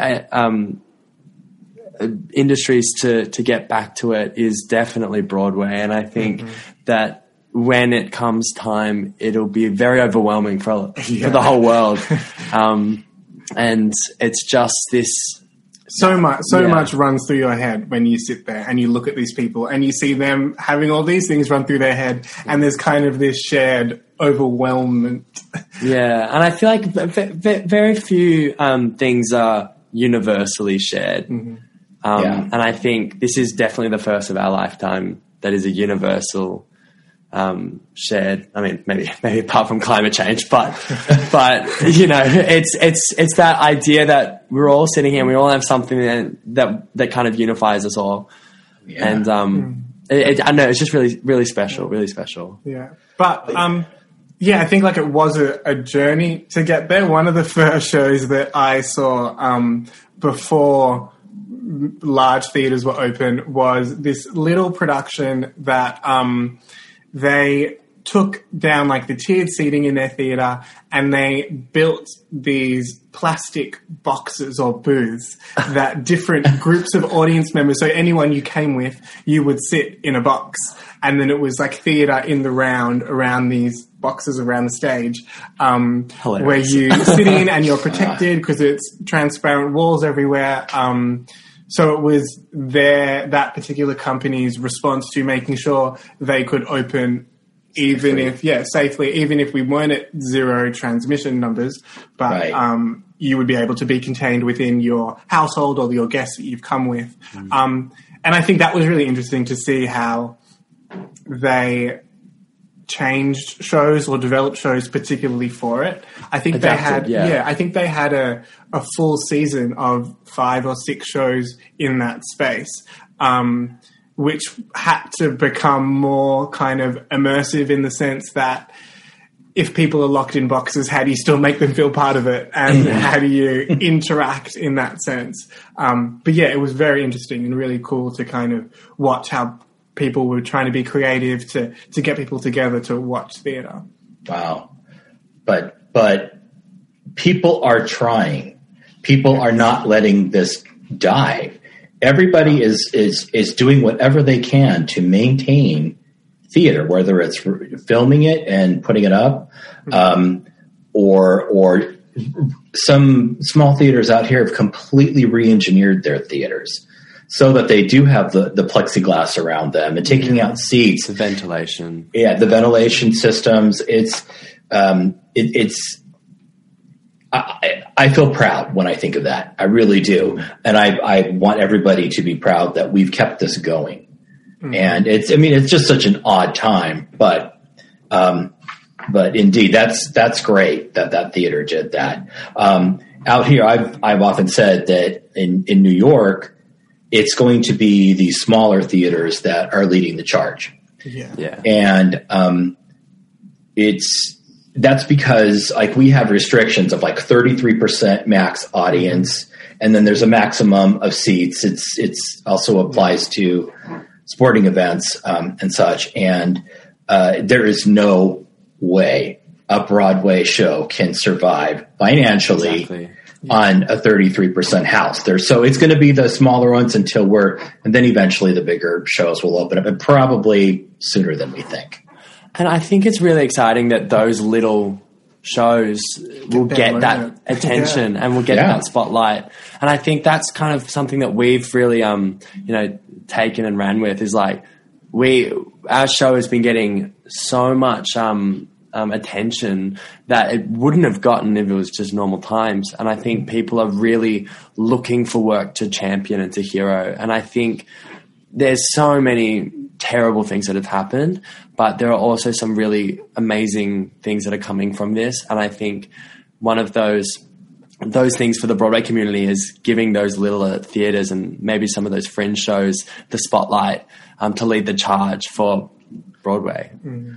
[SPEAKER 4] um, industries to, to get back to it is definitely Broadway. And I think mm-hmm. that, when it comes time, it'll be very overwhelming for yeah. for the whole world, um, and it's just this.
[SPEAKER 3] So much, so
[SPEAKER 4] yeah.
[SPEAKER 3] much runs through your head when you sit there and you look at these people and you see them having all these things run through their head, and there's kind of this shared overwhelmment.
[SPEAKER 4] Yeah, and I feel like v- v- very few um, things are universally shared, mm-hmm. um, yeah. and I think this is definitely the first of our lifetime that is a universal. Um, shared. I mean, maybe maybe apart from climate change, but but you know, it's it's it's that idea that we're all sitting here and we all have something that that, that kind of unifies us all, yeah. and um, mm. it, it, I know it's just really really special, really special.
[SPEAKER 3] Yeah, but um, yeah, I think like it was a, a journey to get there. One of the first shows that I saw um before large theaters were open was this little production that um. They took down like the tiered seating in their theatre and they built these plastic boxes or booths that different groups of audience members, so anyone you came with, you would sit in a box. And then it was like theatre in the round around these boxes around the stage, um, where you sit in and you're protected because it's transparent walls everywhere. Um, So it was their, that particular company's response to making sure they could open even safely. if, yeah, safely, even if we weren't at zero transmission numbers, but right. um, you would be able to be contained within your household or your guests that you've come with. Mm. Um, and I think that was really interesting to see how they changed shows or developed shows particularly for it. I think Adapted, they had, yeah. yeah, I think they had a, a full season of five or six shows in that space, um, which had to become more kind of immersive in the sense that if people are locked in boxes, how do you still make them feel part of it? And how do you interact in that sense? Um, but yeah, it was very interesting and really cool to kind of watch how people were trying to be creative to, to get people together to watch theater.
[SPEAKER 6] Wow. But, but people are trying. People are not letting this die. Everybody is, is, is doing whatever they can to maintain theater, whether it's filming it and putting it up, um, or, or some small theaters out here have completely re-engineered their theaters so that they do have the, the plexiglass around them and taking yeah. out seats.
[SPEAKER 4] The ventilation.
[SPEAKER 6] Yeah, the ventilation systems. It's, um, it, it's, I, I feel proud when I think of that. I really do. And I, I want everybody to be proud that we've kept this going. Mm-hmm. And it's, I mean, it's just such an odd time, but, um, but indeed, that's, that's great that that theater did that. Um, out here, I've, I've often said that in, in New York, it's going to be the smaller theaters that are leading the charge.
[SPEAKER 3] Yeah.
[SPEAKER 4] yeah.
[SPEAKER 6] And, um, it's, that's because like we have restrictions of like thirty-three percent max audience. And then there's a maximum of seats. It's, it's also applies to sporting events, um, and such. And, uh, there is no way a Broadway show can survive financially exactly. yeah. on a thirty-three percent house there. So it's going to be the smaller ones until we're, and then eventually the bigger shows will open up, and probably sooner than we think.
[SPEAKER 4] And I think it's really exciting that those little shows will get, get that attention yeah. and will get yeah. that spotlight. And I think that's kind of something that we've really, um, you know, taken and ran with is like we, our show has been getting so much, um, um, attention that it wouldn't have gotten if it was just normal times. And I think people are really looking for work to champion and to hero. And I think there's so many terrible things that have happened, but there are also some really amazing things that are coming from this. And I think one of those those things for the Broadway community is giving those little theaters and maybe some of those fringe shows the spotlight um, to lead the charge for Broadway.
[SPEAKER 3] Mm.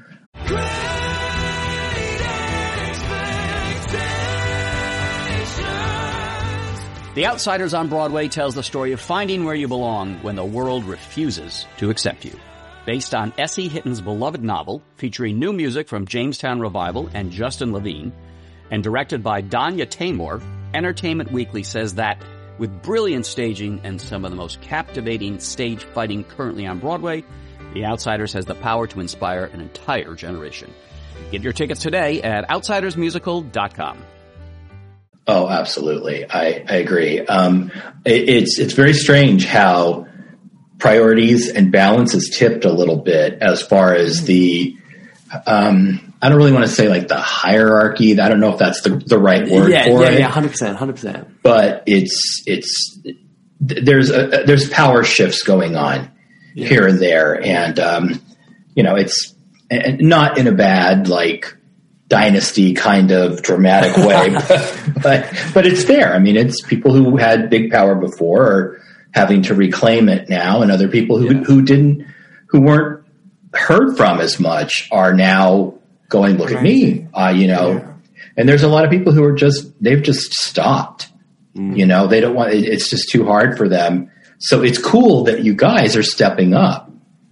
[SPEAKER 5] The Outsiders on Broadway tells the story of finding where you belong when the world refuses to accept you. Based on S E Hitton's beloved novel, featuring new music from Jamestown Revival and Justin Levine, and directed by Danya Taymor, Entertainment Weekly says that with brilliant staging and some of the most captivating stage fighting currently on Broadway, The Outsiders has the power to inspire an entire generation. Get your tickets today at outsiders musical dot com.
[SPEAKER 6] Oh, absolutely. I, I agree. Um, it, it's it's very strange how priorities and balance is tipped a little bit as far as the, um, I don't really want to say like the hierarchy. I don't know if that's the, the right word
[SPEAKER 4] yeah,
[SPEAKER 6] for
[SPEAKER 4] yeah,
[SPEAKER 6] it.
[SPEAKER 4] Yeah, one hundred percent, one hundred percent.
[SPEAKER 6] But it's, it's, there's a, there's power shifts going on yeah. here and there. And, um, you know, it's and not in a bad, like, dynasty kind of dramatic way, but, but but it's there. I mean, it's people who had big power before are having to reclaim it now, and other people who yeah. who didn't, who weren't heard from as much are now going, look right. at me, uh, you know. Yeah. And there's a lot of people who are just they've just stopped. Mm. You know, they don't want. It's just too hard for them. So it's cool that you guys are stepping up.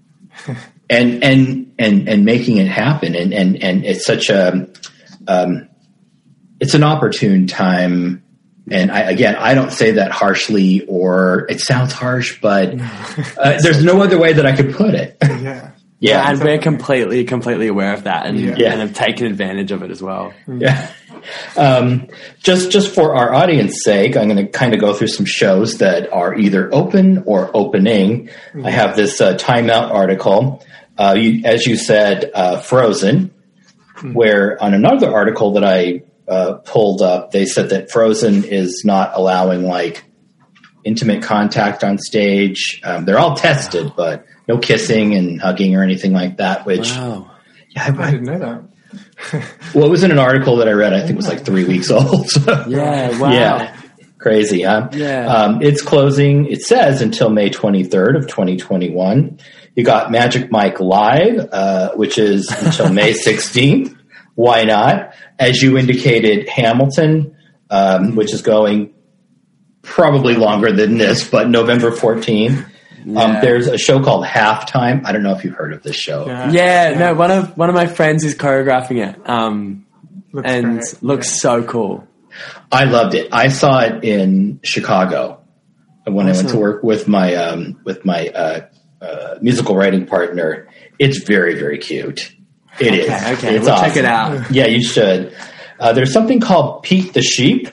[SPEAKER 6] And, and, and, and making it happen. And, and, and it's such a, um, it's an opportune time. And I, again, I don't say that harshly or it sounds harsh, but uh, there's no other way that I could put it.
[SPEAKER 3] Yeah.
[SPEAKER 6] Yeah.
[SPEAKER 4] yeah and we're completely, completely aware of that and,
[SPEAKER 6] yeah.
[SPEAKER 4] and have taken advantage of it as well.
[SPEAKER 6] Yeah. Um, just, just for our audience sake, I'm going to kind of go through some shows that are either open or opening. Mm-hmm. I have this uh, Time Out article. Uh, you, as you said, uh, Frozen, mm-hmm. where on another article that I uh, pulled up, they said that Frozen is not allowing like intimate contact on stage. Um, they're all tested, wow. but no kissing and hugging or anything like that. Which,
[SPEAKER 3] wow.
[SPEAKER 6] yeah,
[SPEAKER 3] I, I didn't know that.
[SPEAKER 6] Well, it was in an article that I read. I think it was like three weeks old. So,
[SPEAKER 4] yeah, wow.
[SPEAKER 6] Yeah. Crazy, huh?
[SPEAKER 4] Yeah.
[SPEAKER 6] Um, it's closing, it says, until May twenty-third of twenty twenty-one. You got Magic Mike Live, uh, which is until May sixteenth. Why not? As you indicated, Hamilton, um, which is going probably longer than this, but November fourteenth. Yeah. Um, there's a show called Halftime. I don't know if you've heard of this show.
[SPEAKER 4] Yeah, yeah, yeah. no, one of one of my friends is choreographing it, um, looks and great. looks yeah. so cool.
[SPEAKER 6] I loved it. I saw it in Chicago when awesome. I went to work with my um, with my uh, uh, musical writing partner. It's very, very cute. It
[SPEAKER 4] okay,
[SPEAKER 6] is.
[SPEAKER 4] Okay,
[SPEAKER 6] it's
[SPEAKER 4] we'll
[SPEAKER 6] awesome.
[SPEAKER 4] check it out.
[SPEAKER 6] Yeah, you should. Uh, there's something called Pete the Sheep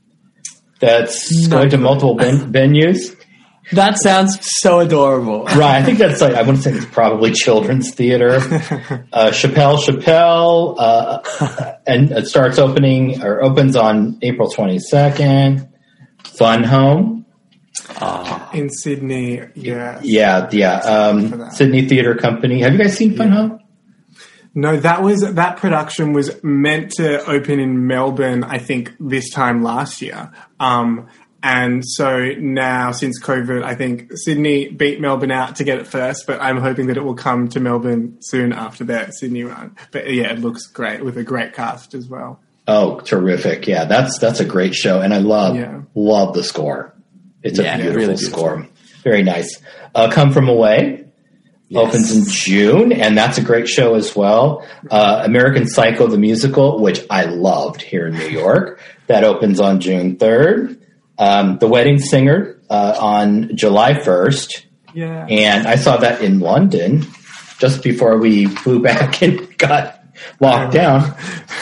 [SPEAKER 6] that's no. going to multiple ven- venues.
[SPEAKER 4] That sounds so adorable.
[SPEAKER 6] Right. I think that's like, I want to say it's probably children's theater. Uh, Chappelle Chappelle, uh, and it starts opening or opens on April twenty-second. Fun Home.
[SPEAKER 3] Oh. In Sydney, yeah.
[SPEAKER 6] Yeah, yeah. Um, Sydney Theatre Company. Have you guys seen Fun yeah. Home?
[SPEAKER 3] No, that was, that production was meant to open in Melbourne, I think, this time last year. Um, And so now, since COVID, I think Sydney beat Melbourne out to get it first, but I'm hoping that it will come to Melbourne soon after their Sydney run. But yeah, it looks great with a great cast as well.
[SPEAKER 6] Oh, terrific. Yeah, that's that's a great show. And I love, yeah. love the score. It's yeah, a beautiful really score. Beautiful. Very nice. Uh, Come From Away yes. opens in June, and that's a great show as well. Uh, American Psycho, the musical, which I loved here in New York. That opens on June third. Um, The Wedding Singer uh, on July first.
[SPEAKER 3] Yeah.
[SPEAKER 6] And I saw that in London just before we flew back and got locked down.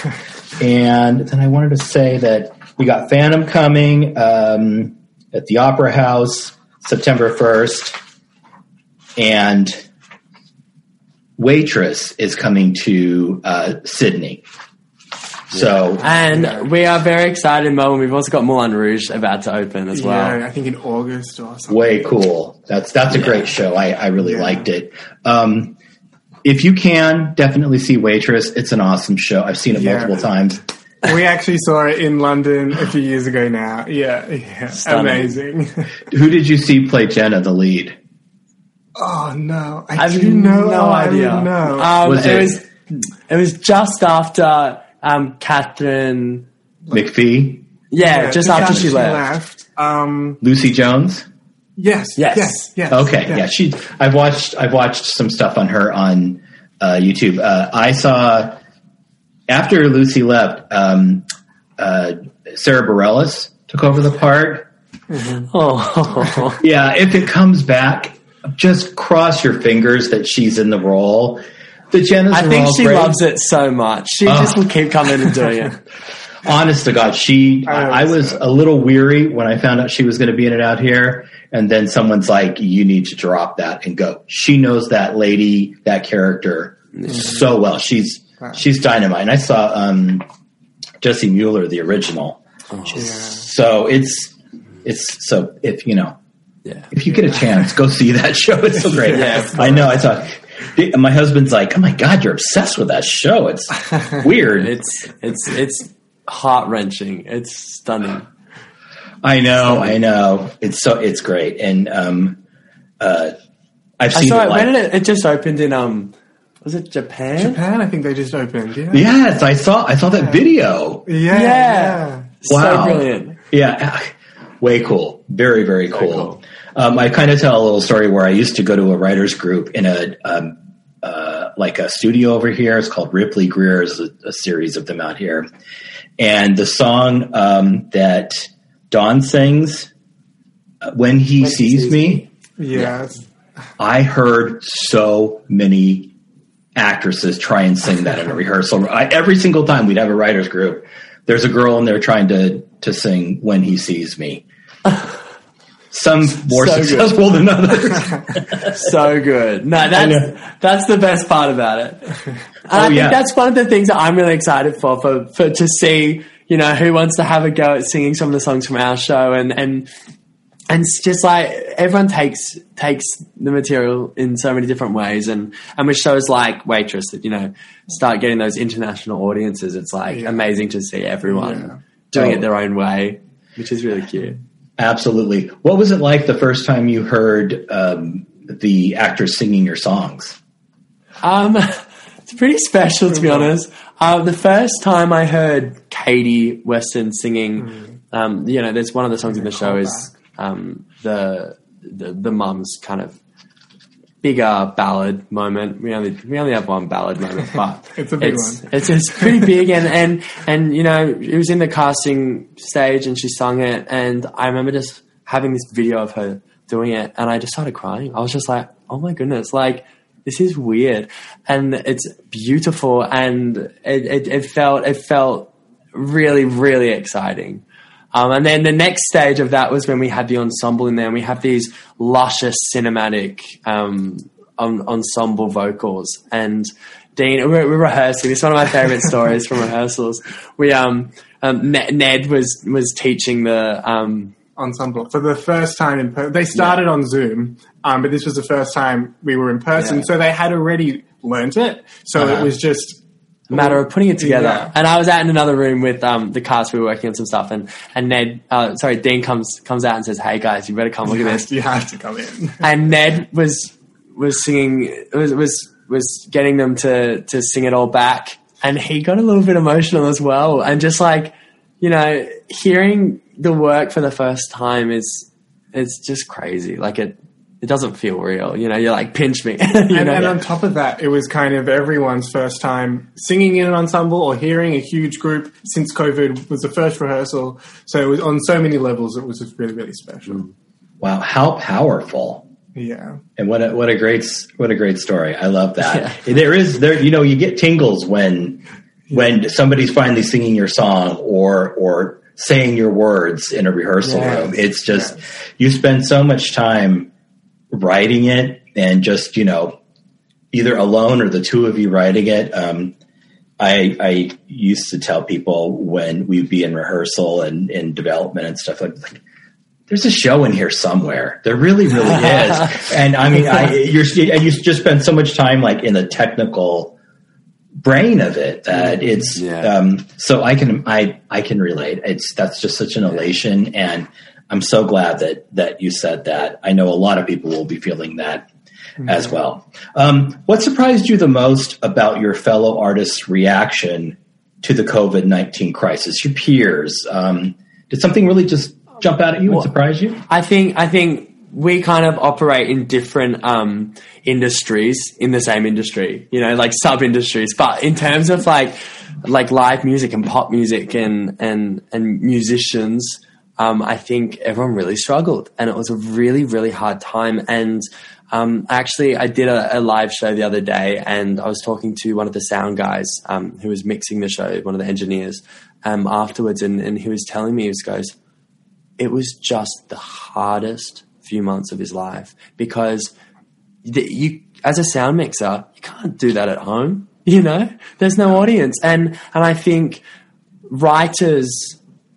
[SPEAKER 6] And then I wanted to say that we got Phantom coming um, at the Opera House September first. And Waitress is coming to uh, Sydney. So,
[SPEAKER 4] and we are very excited, Mo, and we've also got Moulin Rouge about to open as well.
[SPEAKER 3] Yeah, I think in August or something.
[SPEAKER 6] Way cool. That's that's a
[SPEAKER 4] Yeah.
[SPEAKER 6] great show. I, I really
[SPEAKER 3] Yeah.
[SPEAKER 6] liked it. Um, if you can, definitely see Waitress. It's an awesome show. I've seen it
[SPEAKER 3] Yeah.
[SPEAKER 6] multiple times.
[SPEAKER 3] We actually saw it in London a few years ago now. Yeah, yeah.
[SPEAKER 4] Stunning.
[SPEAKER 3] Amazing.
[SPEAKER 6] Who did you see play Jenna, the lead?
[SPEAKER 3] Oh, no. I
[SPEAKER 4] I have
[SPEAKER 3] do know.
[SPEAKER 4] no
[SPEAKER 3] oh, I
[SPEAKER 4] idea.
[SPEAKER 3] would know.
[SPEAKER 4] Um,
[SPEAKER 6] Was
[SPEAKER 4] it,
[SPEAKER 6] it-
[SPEAKER 4] was it was just after um, Catherine.
[SPEAKER 6] McPhee?
[SPEAKER 4] Yeah, just
[SPEAKER 3] because
[SPEAKER 4] after she left.
[SPEAKER 3] Um,
[SPEAKER 6] Lucy Jones?
[SPEAKER 3] yes,
[SPEAKER 4] Yes.
[SPEAKER 3] yes, yes.
[SPEAKER 6] Okay,
[SPEAKER 3] yes.
[SPEAKER 6] yeah. She. I've watched. I've watched some stuff on her on uh, YouTube. Uh, I saw after Lucy left, um, uh, Sarah Bareilles took over the part.
[SPEAKER 4] Oh,
[SPEAKER 6] Yeah, if it comes back, just cross your fingers that she's in the role. The Jenna's
[SPEAKER 4] I
[SPEAKER 6] are
[SPEAKER 4] think
[SPEAKER 6] all
[SPEAKER 4] she
[SPEAKER 6] great.
[SPEAKER 4] loves it so much. She
[SPEAKER 6] Oh.
[SPEAKER 4] just will keep coming and doing it.
[SPEAKER 6] Honest to God, she.
[SPEAKER 3] I
[SPEAKER 6] I, I was
[SPEAKER 3] understand.
[SPEAKER 6] a little weary when I found out she was going to be in it out here, and then someone's like, "You need to drop that and go." She knows that lady, that character, so well. She's she's dynamite. And I saw um, Jessie Mueller, the original. So it's it's so if you know
[SPEAKER 4] Yeah.
[SPEAKER 6] if you get a chance, go see that show. It's so great.
[SPEAKER 4] Yeah.
[SPEAKER 6] I know. I thought my husband's like, "Oh my God, you're obsessed with that show." It's weird.
[SPEAKER 4] It's it's it's heart wrenching. It's stunning.
[SPEAKER 6] I know, I know. It's so it's great, and um, uh, I've
[SPEAKER 4] I
[SPEAKER 6] seen
[SPEAKER 4] saw
[SPEAKER 6] it.
[SPEAKER 4] it.
[SPEAKER 6] Like,
[SPEAKER 4] When did it? It just opened in um. Was it Japan?
[SPEAKER 3] Japan, I think they just opened. Yeah.
[SPEAKER 6] yes, I saw. I saw that video.
[SPEAKER 3] Yeah.
[SPEAKER 4] Yeah.
[SPEAKER 3] yeah.
[SPEAKER 6] Wow.
[SPEAKER 4] So brilliant.
[SPEAKER 6] Yeah, way cool. Very, very cool.
[SPEAKER 4] cool.
[SPEAKER 6] Um, I kind of tell a little story where I used to go to a writers group in a um, uh, like a studio over here. It's called Ripley Greer. Is a, a series of them out here, and the song um, that Don sings uh, when he
[SPEAKER 4] When He
[SPEAKER 6] sees,
[SPEAKER 4] Sees
[SPEAKER 6] me.
[SPEAKER 3] Yes.
[SPEAKER 6] I heard so many actresses try and sing that in a rehearsal. I, every single time we'd have a writers group, there's a girl in there trying to, to sing When He Sees Me. Some more
[SPEAKER 4] So good.
[SPEAKER 6] successful than others.
[SPEAKER 4] So good. No,
[SPEAKER 6] know.
[SPEAKER 4] that's that's the best part about it. And I think
[SPEAKER 6] yeah.
[SPEAKER 4] that's one of the things that I'm really excited for, for for to see, you know, who wants to have a go at singing some of the songs from our show, and and and it's just like everyone takes takes the material in so many different ways, and and with shows like Waitress that, you know, start getting those international audiences, it's like
[SPEAKER 3] Yeah.
[SPEAKER 4] amazing to see everyone
[SPEAKER 3] Yeah.
[SPEAKER 4] doing
[SPEAKER 6] Oh.
[SPEAKER 4] it their own way, which is really cute.
[SPEAKER 6] Absolutely. What was it like the first time you heard um, the actors singing your songs?
[SPEAKER 4] Um, it's pretty special, to be honest. Uh, the first time I heard Katie Weston singing, um, you know, there's one of the songs in the show is um, the the the mum's kind of bigger ballad moment. We only we only have one ballad moment, but
[SPEAKER 3] It's a big
[SPEAKER 4] it's,
[SPEAKER 3] one.
[SPEAKER 4] It's it's pretty big, and and and you know, it was in the casting stage, and she sung it, and I remember just having this video of her doing it, and I just started crying. I was just like, oh my goodness, like, this is weird, and it's beautiful, and it, it, it felt it felt really, really exciting. Um, and then the next stage of that was when we had the ensemble in there, and we have these luscious cinematic um, en- ensemble vocals. And Dean, we're, we're rehearsing. It's one of my favorite stories from rehearsals. We um, um Ned, Ned was was teaching the um,
[SPEAKER 3] Ensemble for the first time in person. They started on Zoom, um, but this was the first time we were in person.
[SPEAKER 4] Yeah.
[SPEAKER 3] So they had already learnt it. So
[SPEAKER 6] Uh-huh.
[SPEAKER 3] it was just
[SPEAKER 4] matter of putting it together.
[SPEAKER 3] Yeah.
[SPEAKER 4] And I was out in another room with um, the cast. We were working on some stuff, and and Ned, uh, sorry, Dean comes comes out and says, "Hey guys, you better come look
[SPEAKER 3] you
[SPEAKER 4] at
[SPEAKER 3] have,
[SPEAKER 4] this."
[SPEAKER 3] you have to come in.
[SPEAKER 4] And Ned was was singing was was was getting them to to sing it all back, and he got a little bit emotional as well. And just like, you know, hearing the work for the first time is it's just crazy. Like it it doesn't feel real. You know, you're like, pinch me. you
[SPEAKER 3] And,
[SPEAKER 4] know?
[SPEAKER 3] and on top of that, it was kind of everyone's first time singing in an ensemble or hearing a huge group since COVID was the first rehearsal. So it was on so many levels. It was just really, really special.
[SPEAKER 6] Wow, how powerful!
[SPEAKER 3] Yeah.
[SPEAKER 6] And what a what a great what a great story. I love that. There is there you know you get tingles when when somebody's finally singing your song or or saying your words in a rehearsal
[SPEAKER 3] Yes.
[SPEAKER 6] room. It's just
[SPEAKER 3] Yes.
[SPEAKER 6] you spend so much time writing it and just, you know, either alone or the two of you writing it. Um, I, I used to tell people when we'd be in rehearsal and in development and stuff like, like there's a show in here somewhere. There really, really is. And I mean, I, you're, and you just spend so much time like in the technical brain of it that it's,
[SPEAKER 4] yeah.
[SPEAKER 6] um, so I can, I, I can relate. It's, that's just such an elation. And I'm so glad that, that you said that. I know a lot of people will be feeling that mm-hmm. as well. Um, what surprised you the most about your fellow artists' reaction to the COVID nineteen crisis? Your peers, um, did something really just jump out at you
[SPEAKER 4] well,
[SPEAKER 6] and surprise you?
[SPEAKER 4] I think, I think we kind of operate in different, um, industries in the same industry, you know, like sub industries, but in terms of like, like live music and pop music and, and, and musicians, um, I think everyone really struggled and it was a really, really hard time. And, um, actually I did a, a live show the other day and I was talking to one of the sound guys, um, who was mixing the show, one of the engineers, um, afterwards. And, and he was telling me, he was goes, it was just the hardest few months of his life because the, you, as a sound mixer, you can't do that at home. You know, there's no audience. And, and I think writers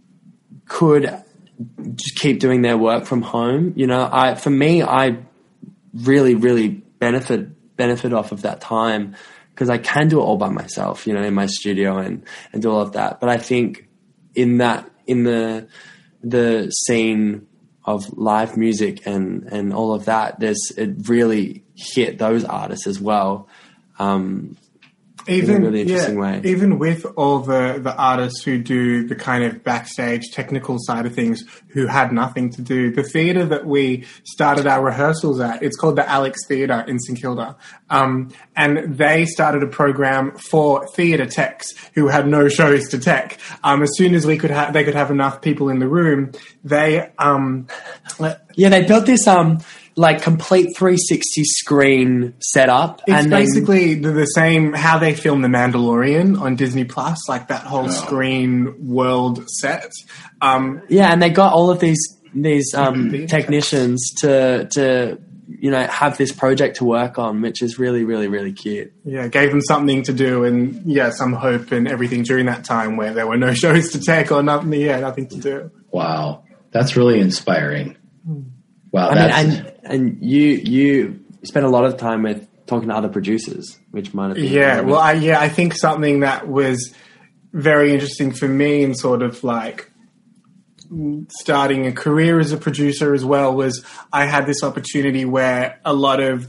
[SPEAKER 4] could just keep doing their work from home. You know, I, for me, I really, really benefit, benefit off of that time because I can do it all by myself, you know, in my studio and, and do all of that. But I think in that, in the, the scene of live music and, and all of that, there's, it really hit those artists as well. Um,
[SPEAKER 3] Even,
[SPEAKER 4] in a really interesting
[SPEAKER 3] yeah,
[SPEAKER 4] way.
[SPEAKER 3] Even with all the, the artists who do the kind of backstage technical side of things who had nothing to do, the theatre that we started our rehearsals at, it's called the Alex Theatre in St Kilda. Um, and they started a program for theatre techs who had no shows to tech. Um, as soon as we could have, they could have enough people in the room, they, um,
[SPEAKER 4] yeah, they built this, um, like complete three sixty screen setup.
[SPEAKER 3] It's
[SPEAKER 4] and
[SPEAKER 3] basically then, the, the same how they film The Mandalorian on Disney Plus, like that whole oh. screen world set. Um,
[SPEAKER 4] yeah, and they got all of these these um, technicians to to you know have this project to work on, which is really really really cute.
[SPEAKER 3] Yeah, gave them something to do and yeah, some hope and everything during that time where there were no shows to take or nothing. Yeah, nothing to do.
[SPEAKER 6] Wow, that's really inspiring. Wow,
[SPEAKER 4] I
[SPEAKER 6] that's...
[SPEAKER 4] mean, and and you you spent a lot of time with talking to other producers, which might have been
[SPEAKER 3] yeah. Well, I, yeah, I think something that was very interesting for me and sort of like starting a career as a producer as well was I had this opportunity where a lot of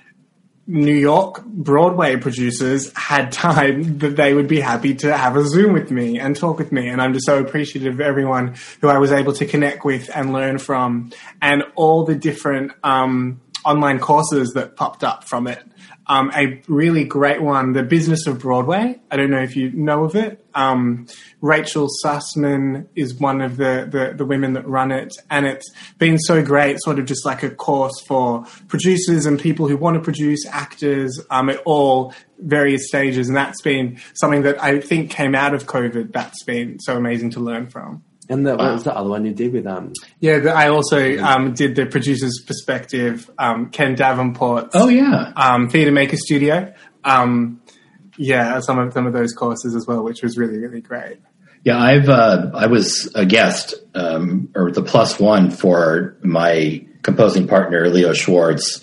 [SPEAKER 3] New York Broadway producers had time that they would be happy to have a Zoom with me and talk with me. And I'm just so appreciative of everyone who I was able to connect with and learn from and all the different um, online courses that popped up from it. Um, a really great one, The Business of Broadway. I don't know if you know of it. Um, Rachel Sussman is one of the, the, the women that run it. And it's been so great, sort of just like a course for producers and people who want to produce, actors, um, at all various stages. And that's been something that I think came out of COVID. That's been so amazing to learn from.
[SPEAKER 4] And the, what was the other one you did with um?
[SPEAKER 3] Yeah, the, I also um, did the producer's perspective, um, Ken Davenport's.
[SPEAKER 6] Oh yeah,
[SPEAKER 3] um, Theatre Maker Studio. Um, yeah, some of some of those courses as well, which was really really great.
[SPEAKER 6] Yeah, I've uh, I was a guest um, or the plus one for my composing partner Leo Schwartz,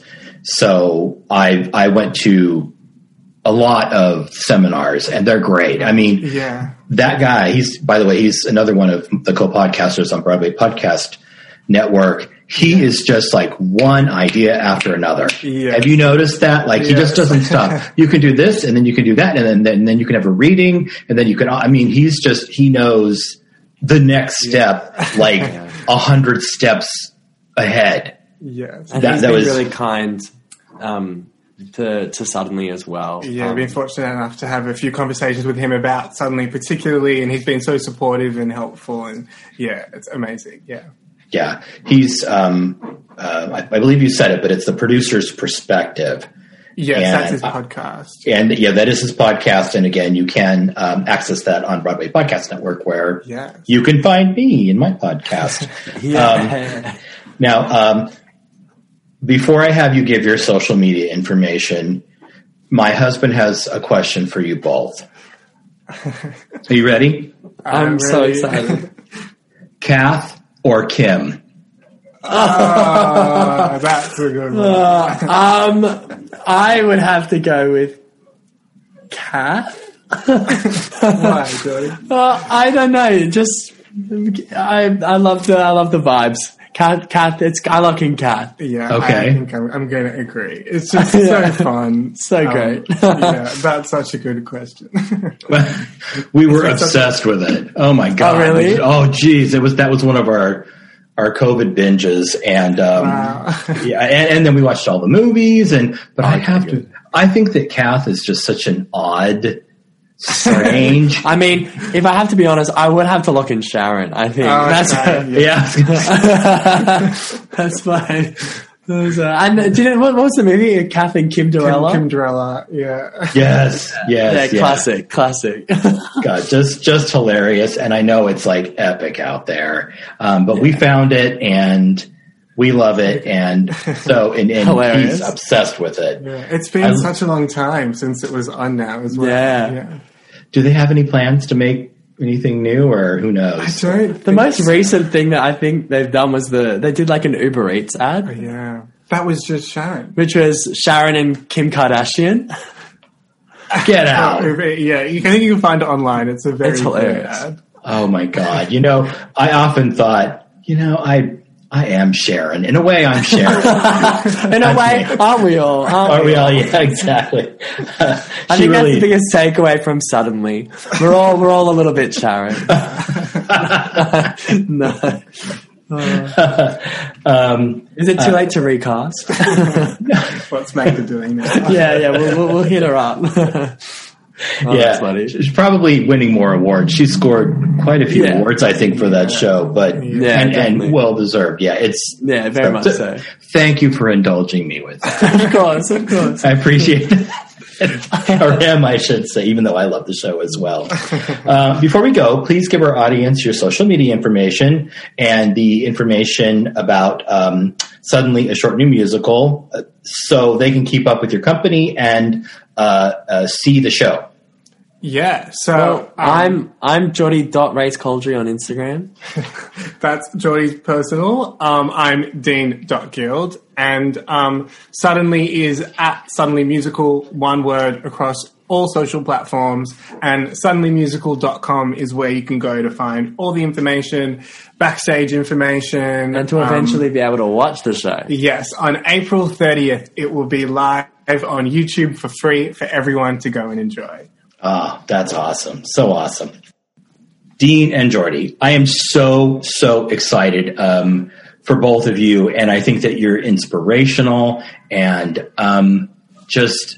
[SPEAKER 6] so I I went to a lot of seminars and they're great. I mean,
[SPEAKER 3] yeah.
[SPEAKER 6] That guy, he's, by the way, he's another one of the co-podcasters on Broadway Podcast Network. He yeah. is just like one idea after another.
[SPEAKER 3] Yeah.
[SPEAKER 6] Have you noticed that? Like yes. he just doesn't stop. You can do this and then you can do that and then, then, then you can have a reading and then you can, I mean, he's just, he knows the next step, yeah. like a hundred steps ahead.
[SPEAKER 3] Yes.
[SPEAKER 4] And
[SPEAKER 6] that,
[SPEAKER 4] he's
[SPEAKER 6] that
[SPEAKER 4] been
[SPEAKER 6] was
[SPEAKER 4] really kind, um, to, to Suddenly as well.
[SPEAKER 3] Yeah,
[SPEAKER 4] um,
[SPEAKER 3] I've been fortunate enough to have a few conversations with him about Suddenly particularly, and he's been so supportive and helpful, and yeah, it's amazing, yeah.
[SPEAKER 6] Yeah, he's, um, uh, I, I believe you said it, but it's the producer's perspective.
[SPEAKER 3] Yes,
[SPEAKER 6] and,
[SPEAKER 3] that's his
[SPEAKER 6] uh,
[SPEAKER 3] podcast.
[SPEAKER 6] And yeah, that is his podcast, and again, you can um, access that on Broadway Podcast Network, where
[SPEAKER 3] yes.
[SPEAKER 6] you can find me in my podcast.
[SPEAKER 4] yeah.
[SPEAKER 6] Um, now, um, before I have you give your social media information, my husband has a question for you both. Are you ready?
[SPEAKER 4] I'm, I'm so
[SPEAKER 3] ready.
[SPEAKER 4] excited.
[SPEAKER 6] Kath or Kim?
[SPEAKER 3] Oh, that's a good one.
[SPEAKER 4] Uh, um, I would have to go with Kath.
[SPEAKER 3] Why, Jody?
[SPEAKER 4] Uh, I don't know. Just I I love the I love the vibes. Kath, Kath. It's I like in Kath.
[SPEAKER 3] Yeah,
[SPEAKER 6] Okay.
[SPEAKER 3] I think I'm, I'm going to agree. It's just so fun.
[SPEAKER 4] So
[SPEAKER 3] Um,
[SPEAKER 4] great.
[SPEAKER 3] yeah, that's such a good question.
[SPEAKER 6] We were obsessed with it. Oh my god!
[SPEAKER 4] Oh, really?
[SPEAKER 6] Oh geez, it was that was one of our our COVID binges, and um,
[SPEAKER 3] Wow.
[SPEAKER 6] yeah, and, and then we watched all the movies. And but I
[SPEAKER 4] Okay,
[SPEAKER 6] have
[SPEAKER 4] good.
[SPEAKER 6] to. I think that Kath is just such an odd, strange.
[SPEAKER 4] I mean, if I have to be honest, I would have to lock in Sharon. I think
[SPEAKER 3] Oh,
[SPEAKER 4] that's
[SPEAKER 3] okay, yeah.
[SPEAKER 6] yeah,
[SPEAKER 4] that's my. Those, uh, and do you know what, what was the movie? Kath and Kim
[SPEAKER 3] Kim,
[SPEAKER 4] Duella.
[SPEAKER 3] Kim Drella, yeah.
[SPEAKER 6] yes, yes,
[SPEAKER 4] yeah,
[SPEAKER 6] yeah.
[SPEAKER 4] classic, classic.
[SPEAKER 6] God, just just hilarious. And I know it's like epic out there, um, but we found it and we love it, and so and, and
[SPEAKER 4] Hilarious.
[SPEAKER 6] he's obsessed with it.
[SPEAKER 3] Yeah, it's been
[SPEAKER 6] I-
[SPEAKER 3] such a long time since it was on now as well.
[SPEAKER 4] Yeah.
[SPEAKER 6] Do they have any plans to make anything new, or who
[SPEAKER 3] I
[SPEAKER 6] knows?
[SPEAKER 3] don't
[SPEAKER 4] The most recent thing that I think they've done was the they did like an Uber Eats ad,
[SPEAKER 3] Yeah. That was just Sharon.
[SPEAKER 4] which was Sharon and Kim Kardashian.
[SPEAKER 6] Get out!
[SPEAKER 3] Yeah, you can, I think you can find it online. It's a very
[SPEAKER 4] It's
[SPEAKER 3] good
[SPEAKER 4] hilarious.
[SPEAKER 3] ad.
[SPEAKER 6] Oh my God! You know, I often thought, you know, I I am Sharon. In a way, I'm Sharon.
[SPEAKER 4] In a way, aren't we all? Aren't,
[SPEAKER 6] Are we all? Yeah, exactly. Uh,
[SPEAKER 4] I
[SPEAKER 6] she
[SPEAKER 4] think
[SPEAKER 6] really,
[SPEAKER 4] that's the biggest takeaway from Suddenly. We're all we're all a little bit Sharon. No.
[SPEAKER 6] um,
[SPEAKER 4] Is it too late to recast?
[SPEAKER 3] What's Magda doing now?
[SPEAKER 4] yeah, yeah, we'll, we'll, we'll hit her up. Oh,
[SPEAKER 6] yeah,
[SPEAKER 4] that's funny.
[SPEAKER 6] she's probably winning more awards. She scored quite a few
[SPEAKER 4] Yeah.
[SPEAKER 6] awards, I think, for that show, but
[SPEAKER 4] Yeah,
[SPEAKER 6] and,
[SPEAKER 4] definitely.
[SPEAKER 6] and well deserved. Yeah, it's
[SPEAKER 4] Yeah, very much so.
[SPEAKER 6] Thank you for indulging me with that.
[SPEAKER 4] Of course, of course.
[SPEAKER 6] I appreciate it. Or him, I should say, even though I love the show as well. Uh, before we go, please give our audience your social media information and the information about um, Suddenly, a short new musical, uh, so they can keep up with your company and uh, uh, see the show.
[SPEAKER 3] Yeah, so
[SPEAKER 4] Well,
[SPEAKER 3] um,
[SPEAKER 4] I'm I'm Jody dot Race Coldry on Instagram.
[SPEAKER 3] that's Geordie's personal. Um, I'm Dean dot Guild, and um, Suddenly is at Suddenly Musical, one word across all social platforms, and suddenly musical dot com is where you can go to find all the information, backstage information,
[SPEAKER 4] And to
[SPEAKER 3] um,
[SPEAKER 4] eventually be able to watch the show.
[SPEAKER 3] yes, on April thirtieth, it will be live on YouTube for free for everyone to go and enjoy.
[SPEAKER 6] Oh, that's awesome. So awesome. Dean and Jordy, I am so, so excited um, for both of you. And I think that you're inspirational and um, just,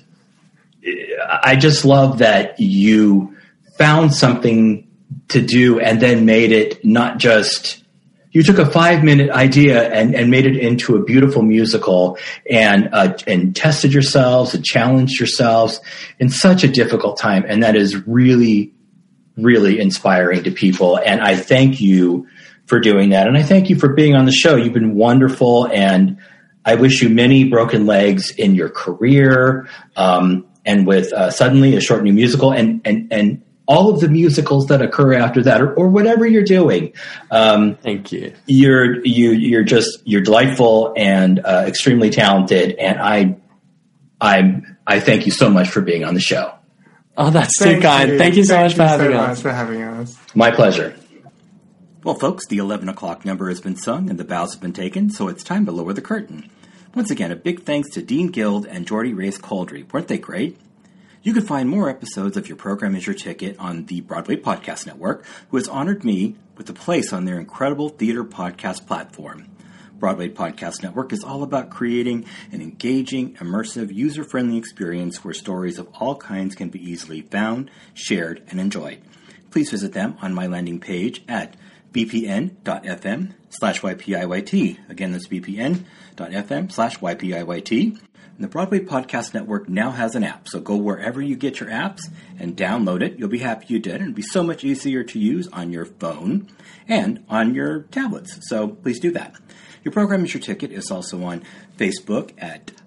[SPEAKER 6] I just love that you found something to do and then made it not just, you took a five minute idea and, and made it into a beautiful musical and, uh, and tested yourselves and challenged yourselves in such a difficult time. And that is really, really inspiring to people. And I thank you for doing that. And I thank you for being on the show. You've been wonderful. And I wish you many broken legs in your career. Um, and with, uh, Suddenly, a short new musical and, and, and, all of the musicals that occur after that, or, or whatever you're doing, um,
[SPEAKER 4] Thank you.
[SPEAKER 6] you're you you're just you're delightful and uh, extremely talented, and I I I thank you so much for being on the show.
[SPEAKER 4] Oh, that's too kind. Thank you so much for having
[SPEAKER 3] so
[SPEAKER 4] us.
[SPEAKER 3] much for having us.
[SPEAKER 6] My pleasure.
[SPEAKER 2] Well, folks, the eleven o'clock number has been sung and the bows have been taken, so it's time to lower the curtain. Once again, a big thanks to Dean Guild and Geordie Race Coldry. Weren't they great? You can find more episodes of Your Program Is Your Ticket on the Broadway Podcast Network, who has honored me with a place on their incredible theater podcast platform. Broadway Podcast Network is all about creating an engaging, immersive, user-friendly experience where stories of all kinds can be easily found, shared, and enjoyed. Please visit them on my landing page at bpn.fm slash YPIYT. Again, that's bpn.fm slash YPIYT. And the Broadway Podcast Network now has an app, so go wherever you get your apps and download it. You'll be happy you did, and it'll be so much easier to use on your phone and on your tablets, so please do that. Your Program Is Your Ticket is also on Facebook at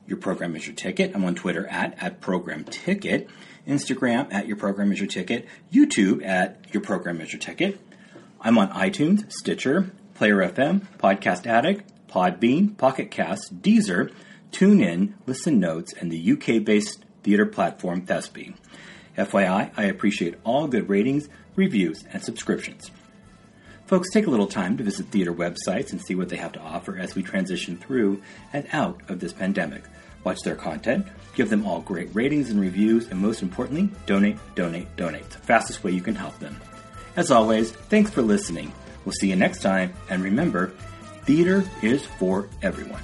[SPEAKER 2] Your Program is Your Ticket. I'm on Twitter at, at Program Ticket, Instagram at Your Program is Your Ticket, YouTube at Your Program is Your Ticket. I'm on iTunes, Stitcher, Player F M, Podcast Addict, Podbean, Pocket Cast, Deezer, TuneIn, Listen Notes, and the U K-based theater platform Thespy. F Y I, I appreciate all good ratings, reviews, and subscriptions. Folks, take a little time to visit theater websites and see what they have to offer as we transition through and out of this pandemic. Watch their content, give them all great ratings and reviews, and most importantly, donate, donate, donate. It's the fastest way you can help them. As always, thanks for listening. We'll see you next time, and remember, theater is for everyone.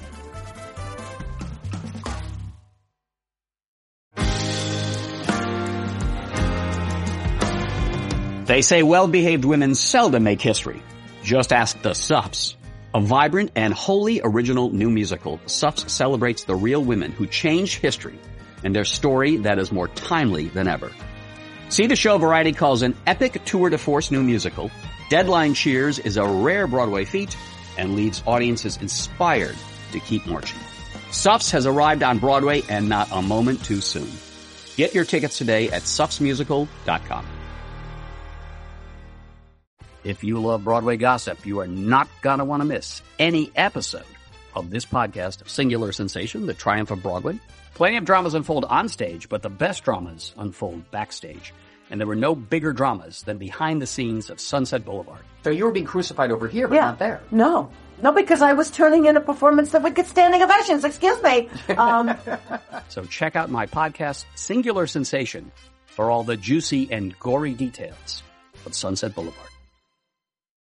[SPEAKER 5] They say well-behaved women seldom make history. Just ask the Suffs. A vibrant and wholly original new musical, Suffs celebrates the real women who changed history and their story that is more timely than ever. See the show Variety calls an epic tour de force new musical. Deadline cheers is a rare Broadway feat and leaves audiences inspired to keep marching. Suffs has arrived on Broadway and not a moment too soon. Get your tickets today at suffs musical dot com. If you love Broadway gossip, you are not going to want to miss any episode of this podcast, Singular Sensation, The Triumph of Broadway. Plenty of dramas unfold on stage, but the best dramas unfold backstage. And there were no bigger dramas than behind the scenes of Sunset Boulevard. So you were being crucified over here, but
[SPEAKER 7] yeah.
[SPEAKER 5] not there.
[SPEAKER 7] No. No, because I was turning in a performance that would get standing ovations. Excuse me. Um,
[SPEAKER 5] so check out my podcast, Singular Sensation, for all the juicy and gory details of Sunset Boulevard.